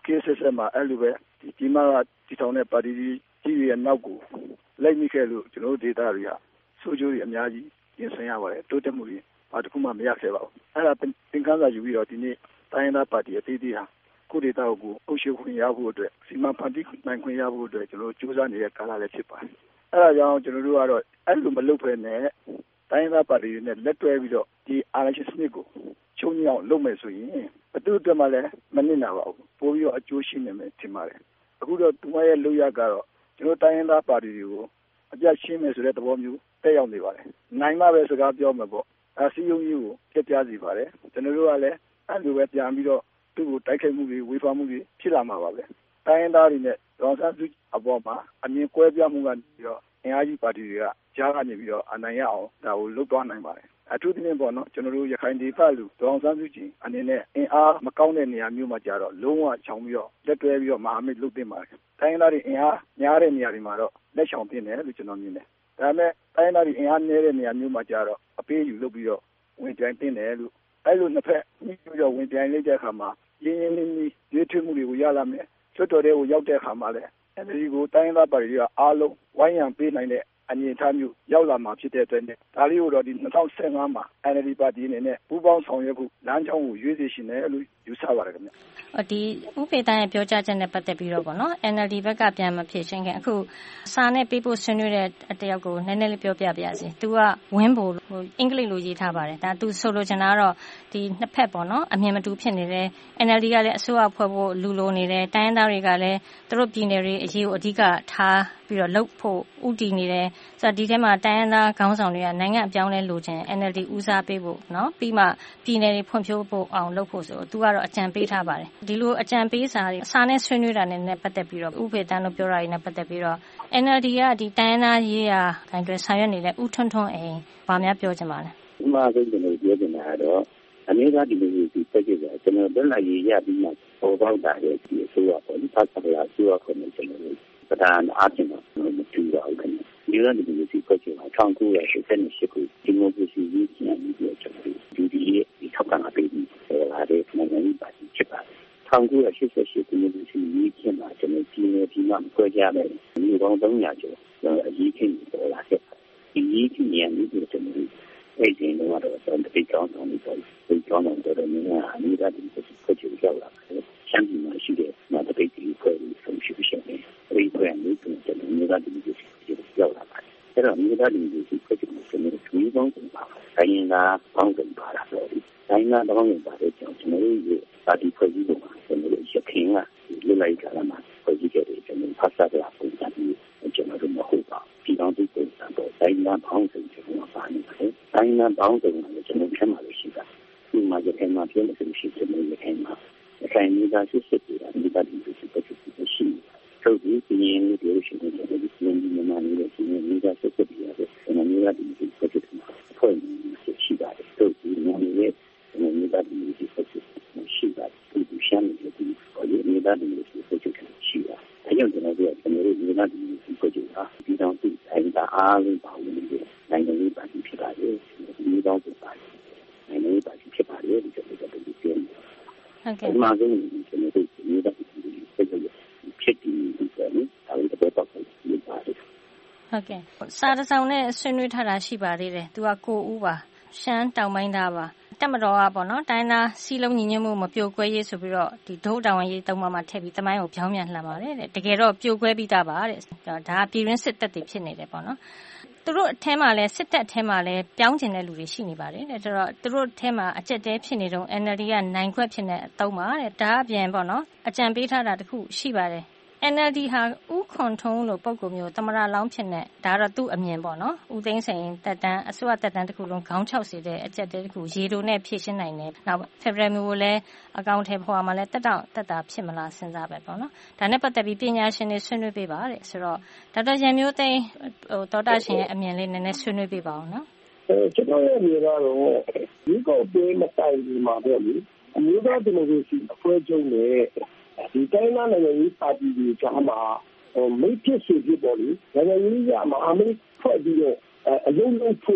KSS မှာအဲ့လိုပဲဒီမှာတီထောင်တဲ့ပါတီကြီးရဲ့နောက်ကိုလိုက်မိခဲ့လို့ကျွန်တော်တို့ဒေတာတွေကဆိုးကျိုးတွေအများကြီးပြင်ဆင်ရပါတယ်တိုးတက်မှုတွေဘာတစ်ခုမှမရခဲ့ပါဘူးအဲ့ဒါသင်ခန်းစာယူပြီးတော့ဒီနေ့တိုင်းရင်းသားပါတီအသီးသီးဟာကိုဒေတာကိုအုပ်ချုပ်ခွင့်ရဖို့အတွက်စီမံဖန်တီးနိုင်ခွင့်ရဖို့အတွက်ကျွန်တော်ကြိုးစားနေတဲ့ကာလလည်းဖြစ်ပါတယ်အဲ့ဒါကြောင့်ကျွန်တော်တို့ကတော့အဲ့လိုမလုပ်ဖဲနဲ့တိုင်းရင်းသားပါတီတွေနဲ့လက်တွဲပြီးတော့ဒီအာဏာရှင်စနစ်ကိုချုံညောင်းလုပ်မယ်ဆိုရင်ဘယ်သူအတွက်မှလည်းမနစ်နာပါဘူးပိုပြီးတော့အကျိုးရှိနေမယ်ထင်ပါတယ်အခုတော့သူမရဲ့လုပ်ရကတော့ကျွန်တော်တိုင်းရင်းသားပါတီတွေကိုအပြတ်ရှင်းမယ်ဆိုတဲ့သဘောမျိုးတက်ရောက်နေပါတယ်နိုင်မှပဲစကားပြောမှာပေါ့စီယုံကြီးကိုပြပြစီပါတယ်ကျွန်တော်တို့ကလည်းအဲ့လိုပဲပြန်ပြီးတော့သူ့ကိုတိုက်ခိုက်မှုတွေဝေဖန်မှုတွေဖြစ်လာမှာပါပဲတိုင်းရင်းသားတွေနဲ့ဒေါ်ဆန်းစုအပေါ်မှာအမြင်ကွဲပြားမှုကနေပြီးတော့အင်အားကြီးပါတီတွေကကြားကနေပြီးတော့အနိုင်ရအောင်ဒါကိုလုပ်သွားနိုင်ပါတယ်အထူးသဖြင့်ပေါ့နော်ကျွန်တော်တို့ရခိုင်ဒေသလူဒေါ်ဆန်းစုကြည်အနေနဲ့အင်အားမကောင်းတဲ့နေရာမျိုးမှာကြတော့လုံးဝချောင်ပြီးတော့လက်တွဲပြီးတော့မဟာမိတ်လုပ်တင်ပါတယ်တိုင်းရင်းသားတွေအင်အားများတဲ့နေရာတွေမှာတော့လက်ချောင်တင်တယ်လို့ကျွန်တော်မြင်တယ်ဒါပေမဲ့တိုင်းရင်းသားတွေအင်အားနည်းတဲ့နေရာမျိုးမှာကြတော့အပေးယူလုပ်ပြီးတော့ဝင်ကြိုင်တင်တယ်လို့အဲ့လိုနှစ်ဖက်ညှိပြီးတော့ဝင်ကြိုင်လိုက်တဲ့အခါမှာရင်းရင်းနှီးနှီးရွေးထွေးမှုတွေကိုရလာမယ်ကျွတ်တော်တွေကိုရောက်တဲ့အခါမှာလည်းအဲဒီကိုတိုင်းရင်းသားပါတီတွေကအားလုံးဝိုင်းရံပေးနိုင်တဲ့အနေအထားမျိုးရောက်လာမှာဖြစ်တဲ့အတွက်ဒါလေးကိုတော့ဒီ2015မှာ NLD ပါတီအနေနဲ့ပူးပေါင်းဆောင်ရွက်ဖို့လမ်းကြောင်းကိုရွေးစီရှင်တယ်လို့ယူဆပါတယ်ခင်ဗျ။ဒီဥပေတန်းရဲ့ပြောကြားချက်နဲ့ပတ်သက်ပြီးတော့ပေါ့နော် NLD ဘက်ကပြန်မဖြေရှင်းခင်အခုစာနဲ့ပေးဖို့ဆွေးနွေးတဲ့တယောက်ကိုနည်းနည်းလေးပြောပြပါရစေ။ तू ကဝင်းဖို့အင်္ဂလိပ်လိုရေးထားပါတယ်။ဒါ तू ဆိုလိုချင်တာကတော့ဒီနှစ်ဖက်ပေါ့နော်အမြင်မတူဖြစ်နေတယ်။ NLD ကလည်းအစိုးရဖွဲ့ဖို့လူလိုနေတယ်။တိုင်းရင်းသားတွေကလည်းသူတို့ပြည်နယ်တွေအရေးကိုအဓိကထားပြီးတော့လုပ်ဖို့ဥတီနေတယ်ဆိုတော့ဒီထဲမှာတိုင်းရင်းသားခေါင်းဆောင်တွေကနိုင်ငံအပြောင်းလဲလိုချင် NLD ဦးစားပေးဖို့เนาะပြီးမှပြည်နယ်တွေဖွံ့ဖြိုးဖို့အောင်လုပ်ဖို့ဆိုတော့သူကတော့အကြံပေးထားပါတယ်ဒီလိုအကြံပေးစာတွေစာနဲ့ဆွေးနွေးတာနဲ့ပတ်သက်ပြီးတော့ဥပေတန်းတို့ပြောတာတွေနဲ့ပတ်သက်ပြီးတော့ NLD ကဒီတိုင်းရင်းသားရေးရာဂိုင်းတွေဆောင်ရွက်နေတဲ့ဦးထွန်းထွန်းအိမ်ဘာများပြောချင်ပါလဲဥပမာဆိုကျွန်တော်ပြောချင်တာကတော့အမျိုးသားဒီမိုကရေစီဖွဲ့ချုပ်ကကျွန်တော်တို့လည်းရပြီးမှပေါ်ပေါက်တာရဲ့ဒီအစိုးရပေါ့ဒီဖတ်စာရအစိုးရကိုကျွန်တော်တို့ပထမအားဖြင့်တော့မကြည့်တော့ဘူးခင်ဗျဒီလိုဒီလိုစီဖွဲ့ချုပ်1988ခုဒီမိုကရေစီကြီးကျန်ပြီးတော့ကျွန်တော်တို့ဒီထောက်ခံအပေးပြီးဆက်လာတဲ့နိုင်ငံရေးပါတီဖြစ်ပါတယ်1988ဒီမိုကရေစီကြီးကျန်မှာကျွန်တော်ဒီနေ့ဒီမှာဖွဲ့ကြတယ်ဒီပေါင်း300ကျော်အရေးကြီးပေါ်လာတဲ့ဒီရေးကြီးနေရာမျိုးကျွန်တော်အဲ့ဒီတော့တော့တိတ်ကောင်းဆောင်ပြီးတော့ဒီကောင်းဆောင်တဲ့နေရာအမျိုးသားဒီမိုကရေစီဖွဲ့ချုပ်ရောက်လာတယ်ချမ်းပြည်မှာရှိတဲ့နောက်တစ်ပိတ်ဒီဖွဲ့ပြီးဆုံးရှိရှိနေဒီဖွဲ့မျိုးကျွန်တော်မျိုးသားဒီမိုကရေစီရောက်လာပါတယ်အဲ့တော့မျိုးသားဒီမိုကရေစီဖွဲ့ချုပ်ကိုကျွန်တော်သူပေါင်းပါတိုင်းရင်းသားပေါင်းစုံပါလာတော့ဒီတိုင်းရင်းသားပေါင်းစုံပါတဲ့ကျွန်တော်တို့ပါတီဖွဲ့စည်းပုံမှာကျွန်တော်တို့ရခိုင်ကလွတ်လိုက်ကြတာမှာဖွဲ့စည်းခဲ့တယ်ကျွန်တော်ဖတ်စာရပုံစံမျိုးကျွန်တော်တို့မဟုတ်ပါဒီတော့ဒီပုံစံတော့တိုင်းရင်းသားပေါင်းစုံကျွန်တော်ပါနေတယ်တိုင်းရင်းသားပေါင်းစုံကလည်းကျွန်တော်ထဲမှာလို့ရှိတာဒီမှာရခိုင်မှာပြောလို့ရှိရင်ကျွန်တော်ရခိုင်မှာရခိုင်မျိုးသားစစ်စစ်တွေအမျိုးသားဒီမိုကရေစီဖွဲ့ချုပ်ကိုရှိဆိုဒီဒီနေ့ဒီလိုရှိနေတယ်ဒီနေ့မြန်မာနိုင်ငံရဲ့မျိုးသားစစ်စစ်တွေရတယ်ကျွန်တော်မျိုးသားဒီမိုကရေစီဖွဲ့ချုပ်မှာဖွဲ့နေရှိပါတယ်ဆိုဒီနိုင်ငံရဲ့မျိုးသားဒီမိုကရေစီဖွဲ့ချုပ်ရှိပါတယ်ဒီရှမ်းပြည်ဒီမျိုးသားဒီမိုကရေစီဖွဲ့ချုပ်ရှိတာအဲကြောင့်ကျွန်တော်တို့မျိုးသားဒီမိုကရေစီဖွဲ့ချုပ်ဟာဒီတောင်သူတိုင်းသားအားလုံးပါဝင်နေတဲ့နိုင်ငံရေးပါတီဖြစ်ပါတယ်ဒီတောင်သူပါနိုင်ငံရေးပါတီဖြစ်ပါတယ်ဒီကျွန်တော်တို့ပြောနေဟုတ်ကဲ့ဒီမှာဆိုရင်ကျွန်တော်တို့မျိုးသားဒီမိုကရေစီဖွဲ့ချုပ်ဖြစ်တည်နေတယ်နော်ဒါလည်းတော့ပတ်သက်နေပါတယ်ဟုတ်ကဲ့စာတစောင်နဲ့ဆွေးနွေးထားတာရှိပါသေးတယ်သူကကိုဦးပါရှမ်းတောင်ပိုင်းသားပါတက်မတော်ကပေါ့နော်တိုင်းသားစီလုံးညီညွတ်မှုမပြိုကွဲရေးဆိုပြီးတော့ဒီဒုတောင်ဝန်ရေးသုံးပါးမှာထည့်ပြီးတမိုင်းကိုပြောင်းပြန်လှန်ပါတယ်တဲ့တကယ်တော့ပြိုကွဲပြီးသားပါတဲ့ဒါကပြည်တွင်းစစ်တပ်တွေဖြစ်နေတယ်ပေါ့နော်သူတို့အထဲမှာလဲစစ်တပ်အထဲမှာလဲပြောင်းကျင်တဲ့လူတွေရှိနေပါတယ်တဲ့ဒါတော့သူတို့အထဲမှာအကျက်တဲဖြစ်နေတော့ NLD ကနိုင်ခွက်ဖြစ်နေအသုံးပါတဲ့ဒါအပြင်ပေါ့နော်အကြံပေးထားတာတခုရှိပါတယ် NLD ဟာဥခွန်ထုံးလို့ပုံကူမျိုးသမရလောင်းဖြစ်နေဒါတော့သူ့အမြင်ပေါ့နော်ဥသိန်းစိန်တက်တန်းအစိုးရတက်တန်းတစ်ခုလုံးခေါင်း6စေတဲ့အကျက်တဲတစ်ခုရေတိုနဲ့ဖြည့်ရှင်းနိုင်တယ်နောက်ဖေဖော်ဝါရီမျိုးကိုလည်းအကောင့်ထဲပေါ်မှာလည်းတက်တာဖြစ်မလားစဉ်းစားပဲပေါ့နော်ဒါနဲ့ပတ်သက်ပြီးပညာရှင်တွေဆွေးနွေးပေးပါတဲ့ဆိုတော့ဒေါက်တာရန်မျိုးသိန်းတော်တာရှင်ရဲ့အမြင်လေးနည်းနည်းဆွေးနွေးပေးပါအောင်နော်ကျွန်တော်ရဲ့အမြင်ကတော့ဒီကောက်ပေးမတိုင်ဒီမှာပဲလေအမျိုးသားဒီမိုကရေစီအဖွဲ့ချုပ်နဲ့ဒီတိုင်းသားနိုင်ငံရေးပါတီတွေကြားမှာမိတ်ဖြစ်စေဖြစ်ပေါ်လေနိုင်ငံရေးကမဟာမိတ်ဖွဲ့ပြီးတော့အလုံးလုံးဖို့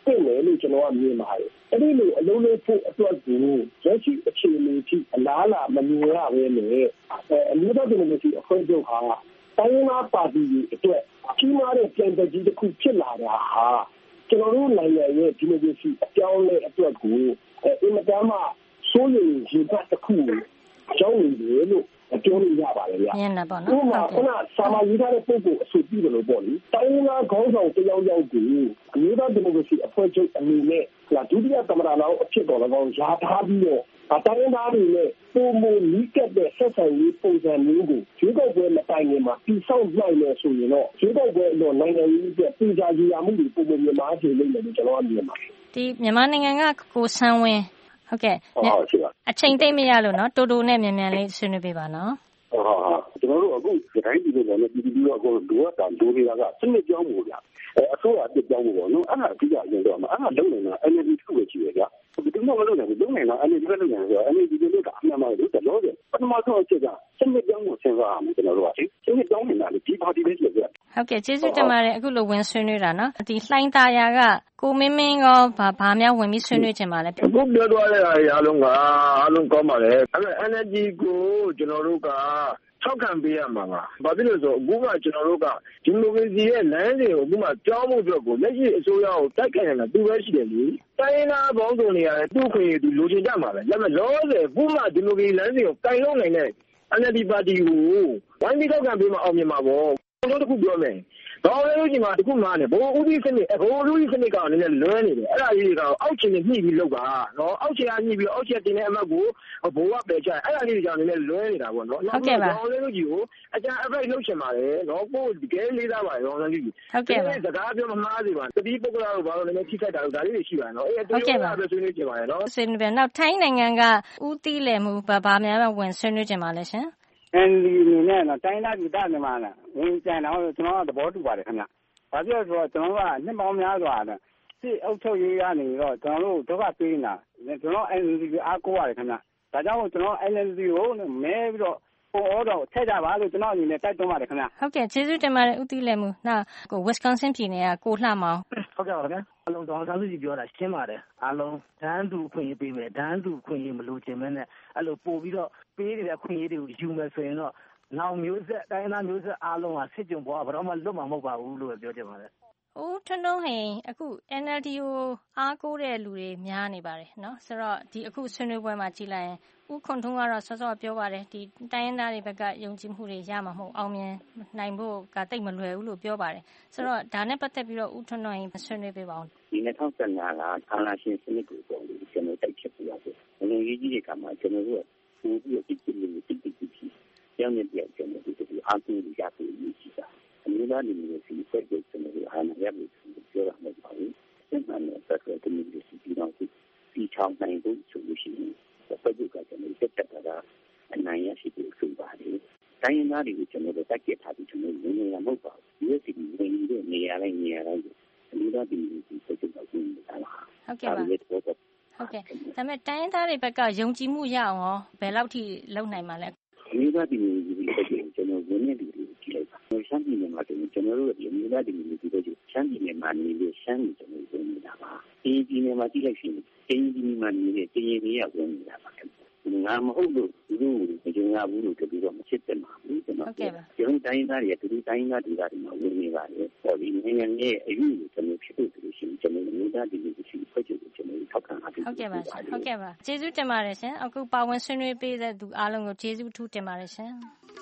သင့်တယ်လို့ကျွန်တော်ကမြင်ပါတယ်အဲ့ဒီလိုအလုံးလေးဖို့အတွက်ကိုလက်ရှိအခြေအနေထိအလားလာမမြင်ရဘဲနဲ့အမျိုးသားဒီမိုကရေစီအဖွဲ့ချုပ်ဟာတိုင်းရင်းသားပါတီတွေအတွက်ကြီးမားတဲ့ပြန်တက်ကြီးတစ်ခုဖြစ်လာတာဟာကျွန်တော်တို့နိုင်ငံရဲ့ဒီမိုကရေစီအပြောင်းလဲအတွက်ကိုအင်မတန်မှစိုးရိမ်ရေပတ်တစ်ခုကြောင်းနေတယ်လို့ပြောလို့ရပါတယ်ဗျာ။ညနေပေါ့နော်။ခုနစာမရေးထားတဲ့ပုံကိုအဆိုပြုတယ်လို့ပေါ့လေ။တိုင်းရင်းသားခေါင်းဆောင်တယောက်ယောက်ကိုအမျိုးသားဒီမိုကရေစီအဖွဲ့ချုပ်အနေနဲ့ဒုတိယသမ္မတလောင်းအဖြစ်တော်၎င်းယာထားပြီးတော့တိုင်းရင်းသားတွေနဲ့ပုံမနီးကပ်တဲ့ဆက်ဆံရေးပုံစံမျိုးကိုရွေးကောက်ပွဲမတိုင်ခင်မှာပြည်ဆောက်နိုင်မယ်ဆိုရင်တော့ရွေးကောက်ပွဲတော့နိုင်ငံရေးအတွက်ပြည်သာရေးရမှုတွေပုံမှန်မှာခြေလိမ့်မယ်လို့ကျွန်တော်မြင်ပါတယ်။ဒီမြန်မာနိုင်ငံကကိုဆန်းဝင်းဟုတ်ကဲ့အချိန်သိမ့်မရလို့နော်တိုတိုနဲ့မြန်မြန်လေးဆွေးနွေးပေးပါနော်ကျွန်တော်တို့အခုတိုင်းပြည်တွေနဲ့ပြည်သူတွေအခုလိုအပ်တာလိုနေတာကစနစ်ကြောင်းဖို့ဗျာအစိုးရအစ်ကြောင်းဖို့ပေါ့နော်အဲ့ဒါအဓိကရင်တော့မှာအဲ့ဒါလုံးနေတာ energy တစ်ခုပဲရှိရဗျာဒီလိုမလုပ်နိုင်ဘူးလုံးနေတာ energy ပဲလုပ်နေဆိုတော့ energy တွေကအမှန်မှန်လို့တော့တယ်ပထမဆုံးအချက်ကစနစ်ကြောင်းကိုစဉ်းစားအောင်ကျွန်တော်တို့ကစနစ်ကြောင်းနေတာလေဒီပါတီပဲရှိရဗျာဟုတ်ကဲ့ကျေးဇူးတင်ပါတယ်အခုလိုဝင်ဆွေးနွေးတာနော်ဒီလှိုင်းသားရာကကိုမင်းမင်းရောဘာများဝင်ပြီးဆွေးနွေးချင်ပါလဲအခုပြောသွားတဲ့အားလုံးကောင်းပါလေအဲ့ဒါ energy ကိုကျွန်တော်တို့ကထောက်ခံပေးရမှာပါ။ဘာဖြစ်လို့ဆိုအခုကကျွန်တော်တို့ကဒီမိုကရေစီရဲ့လမ်းစဉ်ကိုအခုမှကြောင်းမှုအတွက်ကိုလက်ရှိအစိုးရကိုတိုက်ခိုက်နေတာသူပဲရှိတယ်လေ။တိုင်းရင်းသားဘောင်းစုံတွေကလည်းသူ့ခွင့်ရသူလိုချင်ကြမှာပဲ။ဒါပေမဲ့လောဆယ်အခုမှဒီမိုကရေစီလမ်းစဉ်ကိုတိုင်လုံးနိုင်တဲ့ NLD ပါတီကိုဝိုင်းပြီးထောက်ခံပေးမှအောင်မြင်မှာပေါ့။ကျွန်တော်တို့တစ်ခုပြောမယ်။ဘာလို့လဲဒီမှာတခုမှနဲ့ဘိုးဦးကြီးစနစ်ဘိုးဦးကြီးစနစ်ကလည်းလွဲနေတယ်အဲ့ဒါကြီးကအောက်ချင်နဲ့ညှိပြီးလုပ်ပါနော်အောက်ချင်ကညှိပြီးအောက်ချင်တင်တဲ့အမတ်ကိုဘိုးကပယ်ချအဲ့ဒါလေးကြောင့်လည်းလွဲနေတာပေါ့နော်ဟုတ်ကဲ့ပါဘာလို့လဲကြီးကိုအကြံအဖိုက်လုပ်ချင်ပါတယ်နော်ကိုတကယ်လေးသားပါတယ်ရောင်းကြီးဟုတ်ကဲ့ပါစကားပြောမမှားစေပါတတိပုဂ္ဂလတို့ဘာလို့လည်းထိခိုက်တာလို့ဒါလေးတွေရှိပါတယ်နော်အဲ့ဒါတွေပဲဆွေးနွေးချင်ပါတယ်နော်ဆွေးနွေးပြန်နောက်ထိုင်းနိုင်ငံကဦးတီးလည်မှုဘာများဝင်ဆွေးနွေးချင်ပါလဲရှင် NLD အနေနဲ့တော့တိုင်းသားပြည်သားမြန်မာလားဝင်ကြံတော့ကျွန်တော်ကသဘောတူပါတယ်ခင်ဗျဘာဖြစ်လို့ဆိုတော့ကျွန်တော်ကနှစ်ပေါင်းများစွာစစ်အုပ်ချုပ်ရေးကနေတော့ကျွန်တော်တို့ဒုက္ခပေးနေတာကျွန်တော် NLD ကိုအားကိုးရတယ်ခင်ဗျဒါကြောင့်ကျွန်တော် NLD ကိုမဲပြီးတော့ပေါ်တော့ထည့်ကြပါလို့ကျွန်တော်အနေနဲ့တိုက်တွန်းပါတယ်ခင်ဗျဟုတ်ကဲ့ကျေးဇူးတင်ပါတယ်ဦးတီးလည်မှုနောက်ကို Wisconsin ပြည်နယ်ကကိုလှမောင်ဟုတ်ကဲ့ပါခင်ဗျအလုံးတော်ဆန်းစုကြည်ပြောတာရှင်းပါတယ်အားလုံးတန်းသူခွင့်ရေးပေးမယ်တန်းသူခွင့်ရေးမလို့ခြင်းမဲနဲ့အဲ့လိုပို့ပြီးတော့ပေးနေတဲ့ခွင့်ရေးတွေကိုယူမယ်ဆိုရင်တော့နောက်မျိုးဆက်တိုင်းသားမျိုးဆက်အားလုံးကစစ်ကြုံပေါ်ကဘာမှလွတ်မှာမဟုတ်ပါဘူးလို့ပြောချင်ပါတယ်ဦးထွန်းထွန်းဟိန်အခု NLD ကိုအားကိုးတဲ့လူတွေများနေပါတယ်နော်ဆိုတော့ဒီအခုဆွေးနွေးပွဲမှာကြည့်လိုက်ရင်ဦးခွန်ထွန်းကတော့စောစောပြောပါတယ်ဒီတိုင်းရင်းသားတွေဘက်ကယုံကြည်မှုတွေရမှာမဟုတ်အောင်မြင်နိုင်ဖို့ကတိတ်မလွယ်ဘူးလို့ပြောပါတယ်ဆိုတော့ဒါနဲ့ပတ်သက်ပြီးတော့ဦးထွန်းထွန်းဟိန်ဆွေးနွေးပေးပါဦးဒီ2015ကအာဏာရှင်စနစ်ကိုပေါ်လို့ကျွန်တော်တိုက်ချက်ပြရဆိုဘယ်လိုရေးကြီးတဲ့ကမှာကျွန်တော်တို့ပို့ပြီးတိကျလို့တိကျပြီးကျောင်းနဲ့ပြောင်းကျွန်တော်တို့ဒီအားကိုးရပြီးရှိတာအမျိုးသားဒီမိုကရေစီဖွဲ့ချုပ်ကျွန်တော်တို့အားနဲ့ရပြီးပြောရမှာပါဘူးစစ်မှန်တဲ့ဖက်ဒရယ်ဒီမိုကရေစီပြည်တော်စုပြည်ချောင်းနိုင်ဖို့ဆိုလို့ရှိရင်ဖွဲ့ချုပ်ကကျွန်တော်တက်တက်တာအနိုင်ရရှိဖို့ဆိုပါတယ်တိုင်းရင်းသားတွေကိုကျွန်တော်တို့တက်ကြထားပြီးကျွန်တော်ဝင်နေရမဟုတ်ပါဘူးဒီစီဝင်နေတဲ့နေရာတိုင်းအမျိုးသားဒီမိုကရေစီဖွဲ့ချုပ်ကဝင်နေတာပါဟုတ်ကဲ့ပါဟုတ်ကဲ့ဒါပေမဲ့တိုင်းရင်းသားတွေဘက်ကယုံကြည်မှုရအောင်ရောဘယ်လောက်ထိလုပ်နိုင်မှာလဲအမျိုးသားဒီမိုကရေစီဖွဲ့ချုပ်ကျွန်တော်ဝင်နေတယ်လို့ကြည့်လိုက်ပါရှမ်းပြည်နယ်မှာကျွန်တော်တို့ဒီအမျိုးသားဒီမိုကရေစီဖွဲ့ချုပ်ရှမ်းပြည်နယ်မှာနေလို့ရှမ်းပြည်ကျွန်တော်ဝင်နေတာပါဒီပြည်နယ်မှာကြည့်လိုက်ရှင်တင်းပြည်နယ်မှာနေတဲ့တင်းရင်းတွေကဝင်နေတာပါငါမဟုတ်လို့သူတို့မကြုံရဘူးလို့တပြီးတော့မဖြစ်တယ်မှာဘူးကျွန်တော်ကျွန်တော်တိုင်းသားတွေသူတို့တိုင်းသားတွေမှာဝင်နေပါတယ်ဟောဒီနိုင်ငံရဲ့အယူကိုကျွန်တော်ဖြစ်ဖို့ဆိုရှင်ကျွန်တော်မျိုးသားဒီလိုရှိဖွဲ့ချုပ်ကိုကျွန်တော်ထောက်ခံအားပေးဟုတ်ကဲ့ပါကျေးဇူးတင်ပါတယ်ရှင်အခုပါဝင်ဆွေးနွေးပေးတဲ့သူအားလုံးကိုကျေးဇူးထူးတင်ပါတယ်ရှင်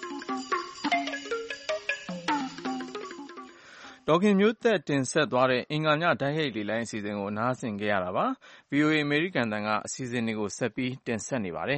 ဒေါခင်မျိုးသက်တင်ဆက်သွားတဲ့အင်္ဂါညဓာတ်ရိုက်လေလိုင်းအစီအစဉ်ကိုနားဆင်ကြရတာပါ VOA အမေရိကန်တန်ကအစီအစဉ်တွေကိုဆက်ပြီးတင်ဆက်နေပါတယ်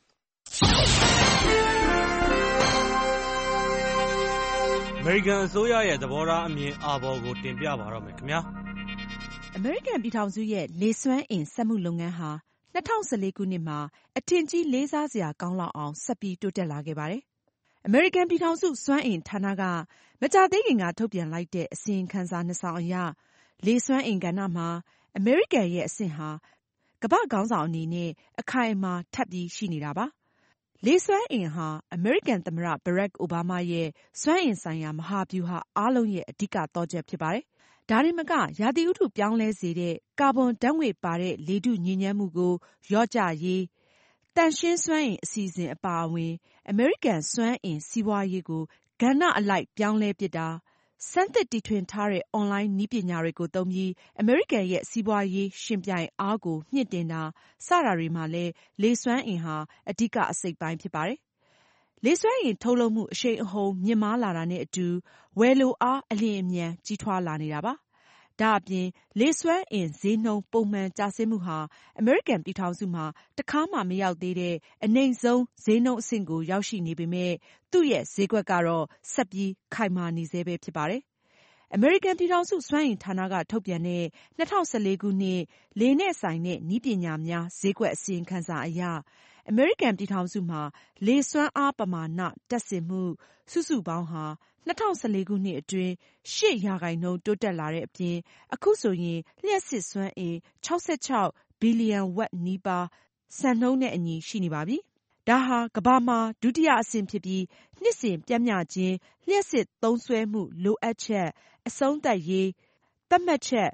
အမေရိကန်အစိုးရရဲ့သဘောထားအမြင်အာဘော်ကိုတင်ပြပါတော့မယ်ခင်ဗျာအမေရိကန်ပြည်ထောင်စုရဲ့လေစွမ်းအင်စက်မှုလုပ်ငန်းဟာ2014ခုနှစ်မှာအထင်ကြီးလေးစားစရာကောင်းလောက်အောင်ဆက်ပြီးတိုးတက်လာခဲ့ပါတယ်အမေရိကန်ပြည်ထောင်စုစွမ်းအင်ဌာနကမကြာသေးခင်ကထုတ်ပြန်လိုက်တဲ့အစီရင်ခံစာနှစ်စောင်အရလေစွမ်းအင်ကဏ္ဍမှာအမေရိကန်ရဲ့အဆင့်ဟာကမ္ဘာ့ခေါင်းဆောင်အနေနဲ့အခိုင်အမာထပ်ပြီးရှိနေတာပါ။လေစွမ်းအင်ဟာအမေရိကန်သမ္မတဘရက်အိုဘားမားရဲ့စွမ်းအင်ဆိုင်ရာမဟာဗျူဟာအားလုံးရဲ့အဓိကသော့ချက်ဖြစ်ပါတယ်ဒါတင်မကရာသီဥတုပြောင်းလဲစေတဲ့ကာဗွန်ဓာတ်ငွေ့ပါတဲ့လေထုညစ်ညမ်းမှုကိုလျော့ကျရေးသန့်ရှင်းစွမ်းအင်အစီအစဉ်အပါအဝင်အမေရိကန်စွမ်းအင်စီးပွားရေးကိုကဏ္ဍအလိုက်ပြောင်းလဲပစ်တာဆန်းသစ်တီထွင်ထားတဲ့အွန်လိုင်းနည်းပညာတွေကိုသုံးပြီးအမေရိကန်ရဲ့စီးပွားရေးရှင်ပြိုင်အားကိုမြှင့်တင်တာစတာတွေမှာလည်းလေစွမ်းအင်ဟာအဓိကအစိတ်ပိုင်းဖြစ်ပါတယ်။လေစွမ်းအင်ထုတ်လုပ်မှုအရှိန်အဟုန်မြင့်မားလာတာနဲ့အတူဝယ်လိုအားအလျင်အမြန်ကြီးထွားလာနေတာပါ။ဒါအပြင်လေစွမ်းအင်ဈေးနှုန်းပုံမှန်ကျဆင်းမှုဟာအမေရိကန်ပြည်ထောင်စုမှာတခါမှမရောက်သေးတဲ့အနိမ့်ဆုံးဈေးနှုန်းအဆင့်ကိုရောက်ရှိနေပေမဲ့သူ့ရဲ့ဈေးကွက်ကတော့ဆက်ပြီးခိုင်မာနေဆဲပဲဖြစ်ပါတယ်။အမေရိကန်ပြည်ထောင်စုစွမ်းအင်ဌာနကထုတ်ပြန်တဲ့2014ခုနှစ်လေနဲ့ဆိုင်တဲ့နည်းပညာများဈေးကွက်အစီရင်ခံစာအရအမေရိကန်ပြည်ထောင်စုမှာလေစွမ်းအားပမာဏတက်ဆင်မှုစုစုပေါင်းဟာ2014ခုနှစ်အတွင်း8% တိုးတက်လာတဲ့အပြင်အခုဆိုရင်လျှပ်စစ်စွမ်းအင်66ဘီလီယံဝက်နီးပါးစံနှုန်းနဲ့အညီရှိနေပါပြီ။ဒါဟာကမ္ဘာမှာဒုတိယအဆင့်ဖြစ်ပြီးနှစ်စဉ်ပျမ်းမျှခြင်းလျှပ်စစ်သုံးစွဲမှုလိုအပ်ချက်အဆုံးသတ်ရေးသတ်မှတ်ချက်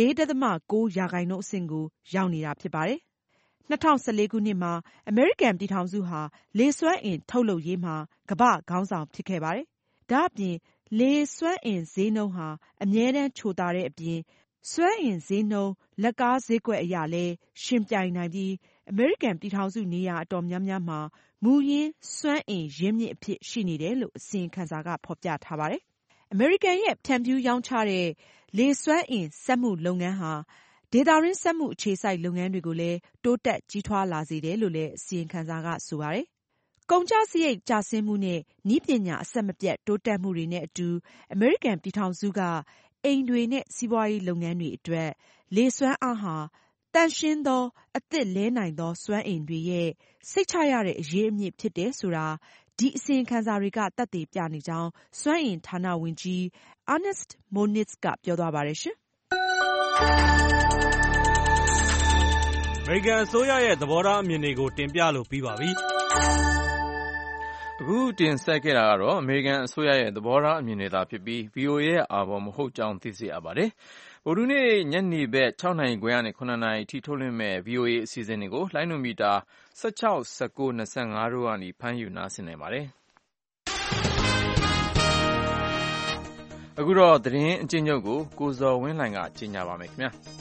4.9% အဆင့်ကိုရောက်နေတာဖြစ်ပါတယ်။2014ခုနှစ်မှာအမေရိကန်ပြည်ထောင်စုဟာလေစွမ်းအင်ထုတ်လုပ်ရေးမှာကမ္ဘာ့ခေါင်းဆောင်ဖြစ်ခဲ့ပါတယ်။ဒါအပြင်လေစွမ်းအင်ဈေးနှုန်းဟာအမြဲတမ်းချိုသာတဲ့အပြင်စွမ်းအင်ဈေးနှုန်းလက်ကားဈေးကွက်အရလည်းရှင်ပြိုင်နိုင်ပြီးအမေရိကန်ပြည်ထောင်စုနေရာအတော်များများမှာမူရင်းစွမ်းအင်ရင်းမြစ်အဖြစ်ရှိနေတယ်လို့အစီရင်ခံစာကဖော်ပြထားပါတယ်။အမေရိကန်ရဲ့ဖြန့်ဖြူးရောင်းချတဲ့လေစွမ်းအင်စက်မှုလုပ်ငန်းဟာဒေသတွင်းစက်မှုအခြေစိုက်လုပ်ငန်းတွေကိုလည်းတိုးတက်ကြီးထွားလာစေတယ်လို့လည်းအစီရင်ခံစာကဆိုပါတယ်။ကုန်ကျစရိတ်ကျဆင်းမှုနဲ့နည်းပညာအဆက်မပြတ်တိုးတက်မှုတွေနဲ့အတူအမေရိကန်ပြည်ထောင်စုကအိမ်တွေနဲ့စီးပွားရေးလုပ်ငန်းတွေအတွက်လေစွမ်းအားဟာသန့်ရှင်းသောအသစ်လဲနိုင်သောစွမ်းအင်တွေရဲ့စိတ်ချရတဲ့အရေးအမြစ်ဖြစ်တယ်ဆိုတာဒီအစီရင်ခံစာတွေကသက်သေပြနေကြောင်းစွမ်းအင်ဌာနဝန်ကြီး Ernest Moniz ကပြောသွားပါတယ်ရှင်။အမေရိကန်အစိုးရရဲ့သဘောထားအမြင်တွေကိုတင်ပြလို့ပြီးပါပြီ။အခုတင်ဆက်ခဲ့တာကတော့အမေရိကန်အစိုးရရဲ့သဘောထားအမြင်တွေသာဖြစ်ပြီး VOA ရဲ့အာဘော်မဟုတ်ကြောင်းသိစေရပါတယ်။ဗုဒ္ဓဟူးနေ့ညနေဘက်6နာရီခွဲကနေ9နာရီအထိထုတ်လွှင့်မဲ့ VOA အစီအစဉ်တွေကိုလိုင်းနိုမီတာ16, 19, 25တို့ကနေဖမ်းယူနားဆင်နိုင်ပါတယ်။အခုတော့သတင်းအကျဉ်းချုပ်ကိုကိုဇော်ဝင်းလှိုင်ကကြီးညာပါမယ်ခင်ဗျာ။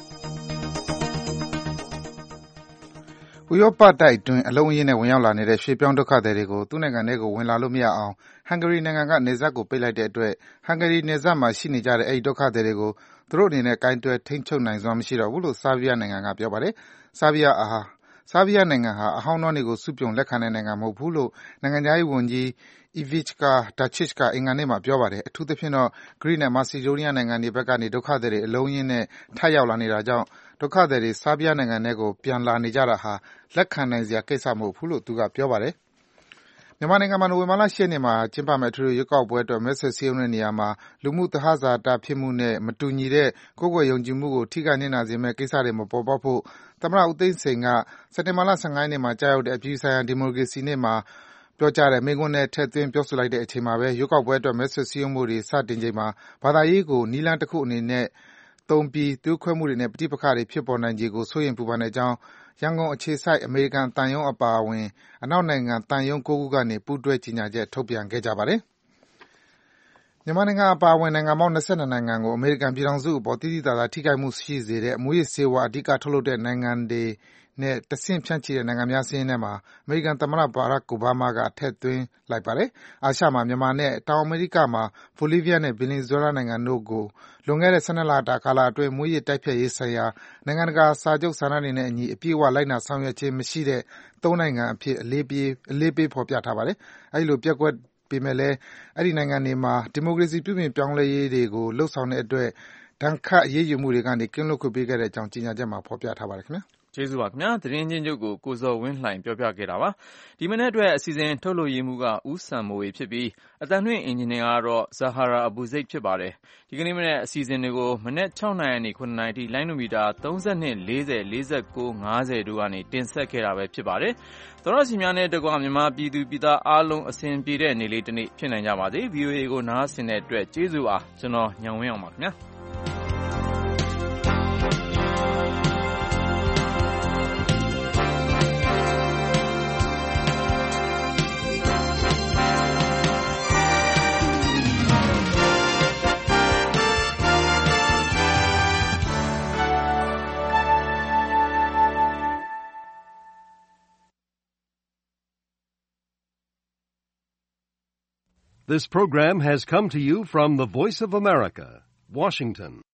ဥရောပတိုက်အတွင်းအလုံးအရင်းနဲ့ဝင်ရောက်လာနေတဲ့ရွှေ့ပြောင်းဒုက္ခသည်တွေကိုသူ့နိုင်ငံထဲကိုဝင်လာလို့မရအောင်ဟန်ဂရီနိုင်ငံကနယ်စပ်ကိုပိတ်လိုက်တဲ့အတွက်ဟန်ဂရီနယ်စပ်မှာရှိနေကြတဲ့အဲဒီဒုက္ခသည်တွေကိုသူတို့အနေနဲ့ကိုင်တွယ်ထိန်းချုပ်နိုင်စွမ်းမရှိတော့ဘူးလို့ဆာဗီးယားနိုင်ငံကပြောပါတယ်။ဆာဗီးယားနိုင်ငံဟာအဟောင်းနွမ်းတွေကိုစုပြုံလက်ခံတဲ့နိုင်ငံမဟုတ်ဘူးလို့နိုင်ငံခြားရေးဝန်ကြီး Ivica Dacic ကအင်္ဂါနေ့မှာပြောပါတယ်။အထူးသဖြင့်တော့ဂရိနဲ့မာစီဒိုးနီးယားနိုင်ငံတွေဘက်ကနေဒုက္ခသည်တွေအလုံးအရင်းနဲ့ထပ်ရောက်လာနေတာကြောင့်ဒုက္ခသည်တွေဆာဗီးယားနိုင်ငံထဲကိုပြန်လာနေကြတာဟာလက်ခံနိုင်စရာကိစ္စမဟုတ်ဘူးလို့သူကပြောပါတယ်။မြန်မာနိုင်ငံမှာနိုဝင်ဘာလ ၈ ရက်နေ့မှာကျင်းပမယ့်အထွေထွေရွေးကောက်ပွဲအတွက်မဲဆွယ်စည်းရုံးတဲ့နေရာမှာလူမှုသဟဇာတဖြစ်မှုနဲ့မတူညီတဲ့ကိုးကွယ်ယုံကြည်မှုကိုထိခိုက်နစ်နာစေမယ့်ကိစ္စတွေမပေါ်ပေါက်ဖို့သမ္မတဦးသိန်းစိန်ကစက်တင်ဘာလ ၁၅ ရက်နေ့မှာကျရောက်တဲ့အပြည်ပြည်ဆိုင်ရာဒီမိုကရေစီနေ့မှာပြောကြားတဲ့မိန့်ခွန်းထဲထည့်သွင်းပြောဆိုလိုက်တဲ့အချိန်မှာပဲရွေးကောက်ပွဲအတွက်မဲဆွယ်စည်းရုံးမှုတွေစတင်ချိန်မှာဘာသာရေးကိုနည်းလမ်းတခုအနေနဲ့သုံးပြီးသွေးခွဲမှုတွေနဲ့ပဋိပက္ခတွေဖြစ်ပေါ်နိုင်ခြေကိုစိုးရိမ်ပူပန်တဲ့အကြောင်းရန်ကုန်အခြေစိုက်အမေရိကန်သံရုံးအပါအဝင်အနောက်နိုင်ငံသံရုံး9ခုကနေပူးတွဲကြေညာချက်ထုတ်ပြန်ခဲ့ကြပါတယ်။မြန်မာနိုင်ငံအပါအဝင်နိုင်ငံပေါင်း22နိုင်ငံကိုအမေရိကန်ပြည်ထောင်စုအပေါ်သိသိသာသာထိခိုက်မှုရှိစေတဲ့မူရစ်ဆေးဝါးအဓိကထုတ်လုပ်တဲ့နိုင်ငံတွေနဲ့တဆင့်ဖြန့်ချိတဲ့နိုင်ငံများစာရင်းထဲမှာအမေရိကန်သမ္မတ Barack Obama ကထည့်သွင်းလိုက်ပါတယ်။အာရှမှာမြန်မာနဲ့တောင်အမေရိကမှာဘိုလီးဗီးယားနဲ့ဗင်နီဇွဲလားနိုင်ငံတို့ကိုလွန်ခဲ့တဲ့12လတာကာလအတွင်းမူးယစ်တိုက်ဖျက်ရေးဆိုင်ရာနိုင်ငံတကာစာချုပ်စာတမ်းတွေနဲ့အညီအပြည့်အဝလိုက်နာဆောင်ရွက်ခြင်းမရှိတဲ့3နိုင်ငံအဖြစ်အလေးပေးဖော်ပြထားပါတယ်။အဲဒီလိုပျက်ကွက်ပေမဲ့လည်းအဲဒီနိုင်ငံတွေမှာဒီမိုကရေစီပြုပြင်ပြောင်းလဲရေးတွေကိုလုပ်ဆောင်တဲ့အတွက်ဒဏ်ခတ်အရေးယူမှုတွေကနေကင်းလွတ်ခွင့်ပေးခဲ့တဲ့အကြောင်းကြေညာချက်မှာဖော်ပြထားပါတယ်ခင်ဗျာ။ကျေးဇူးပါခင်ဗျာသတင်းချင်းချုပ်ကိုကိုဇော်ဝင်းလှိုင်ပြောပြခဲ့တာပါဒီမနေ့အတွက်အစီအစဉ်ထုတ်လုပ်ရေးမှုကဦးစံမိုးဝေဖြစ်ပြီးအတန်လွင့်အင်ဂျင်နီယာကတော့ဇာဟာရာအဘူစိတ်ဖြစ်ပါတယ်ဒီကနေ့မနေ့အစီအစဉ်တွေကိုမနေ့6နာရီနဲ့9နာရီထိလိုင်းနိုမီတာ32 40 49 50တို့ကနေတင်ဆက်ခဲ့တာပဲဖြစ်ပါတယ်သောရရှိများနဲ့တကွာမြန်မာပြည်သူပြည်သားအားလုံးအစဉ်ပြေတဲ့နေ့လေးတစ်နေ့ဖြစ်နိုင်ကြပါစေ VOA ကိုနားဆင်တဲ့အတွက်ကျေးဇူးပါကျွန်တော်ညောင်ဝင်းအောင်ပါခင်ဗျာ This program has come to you from the Voice of America, Washington.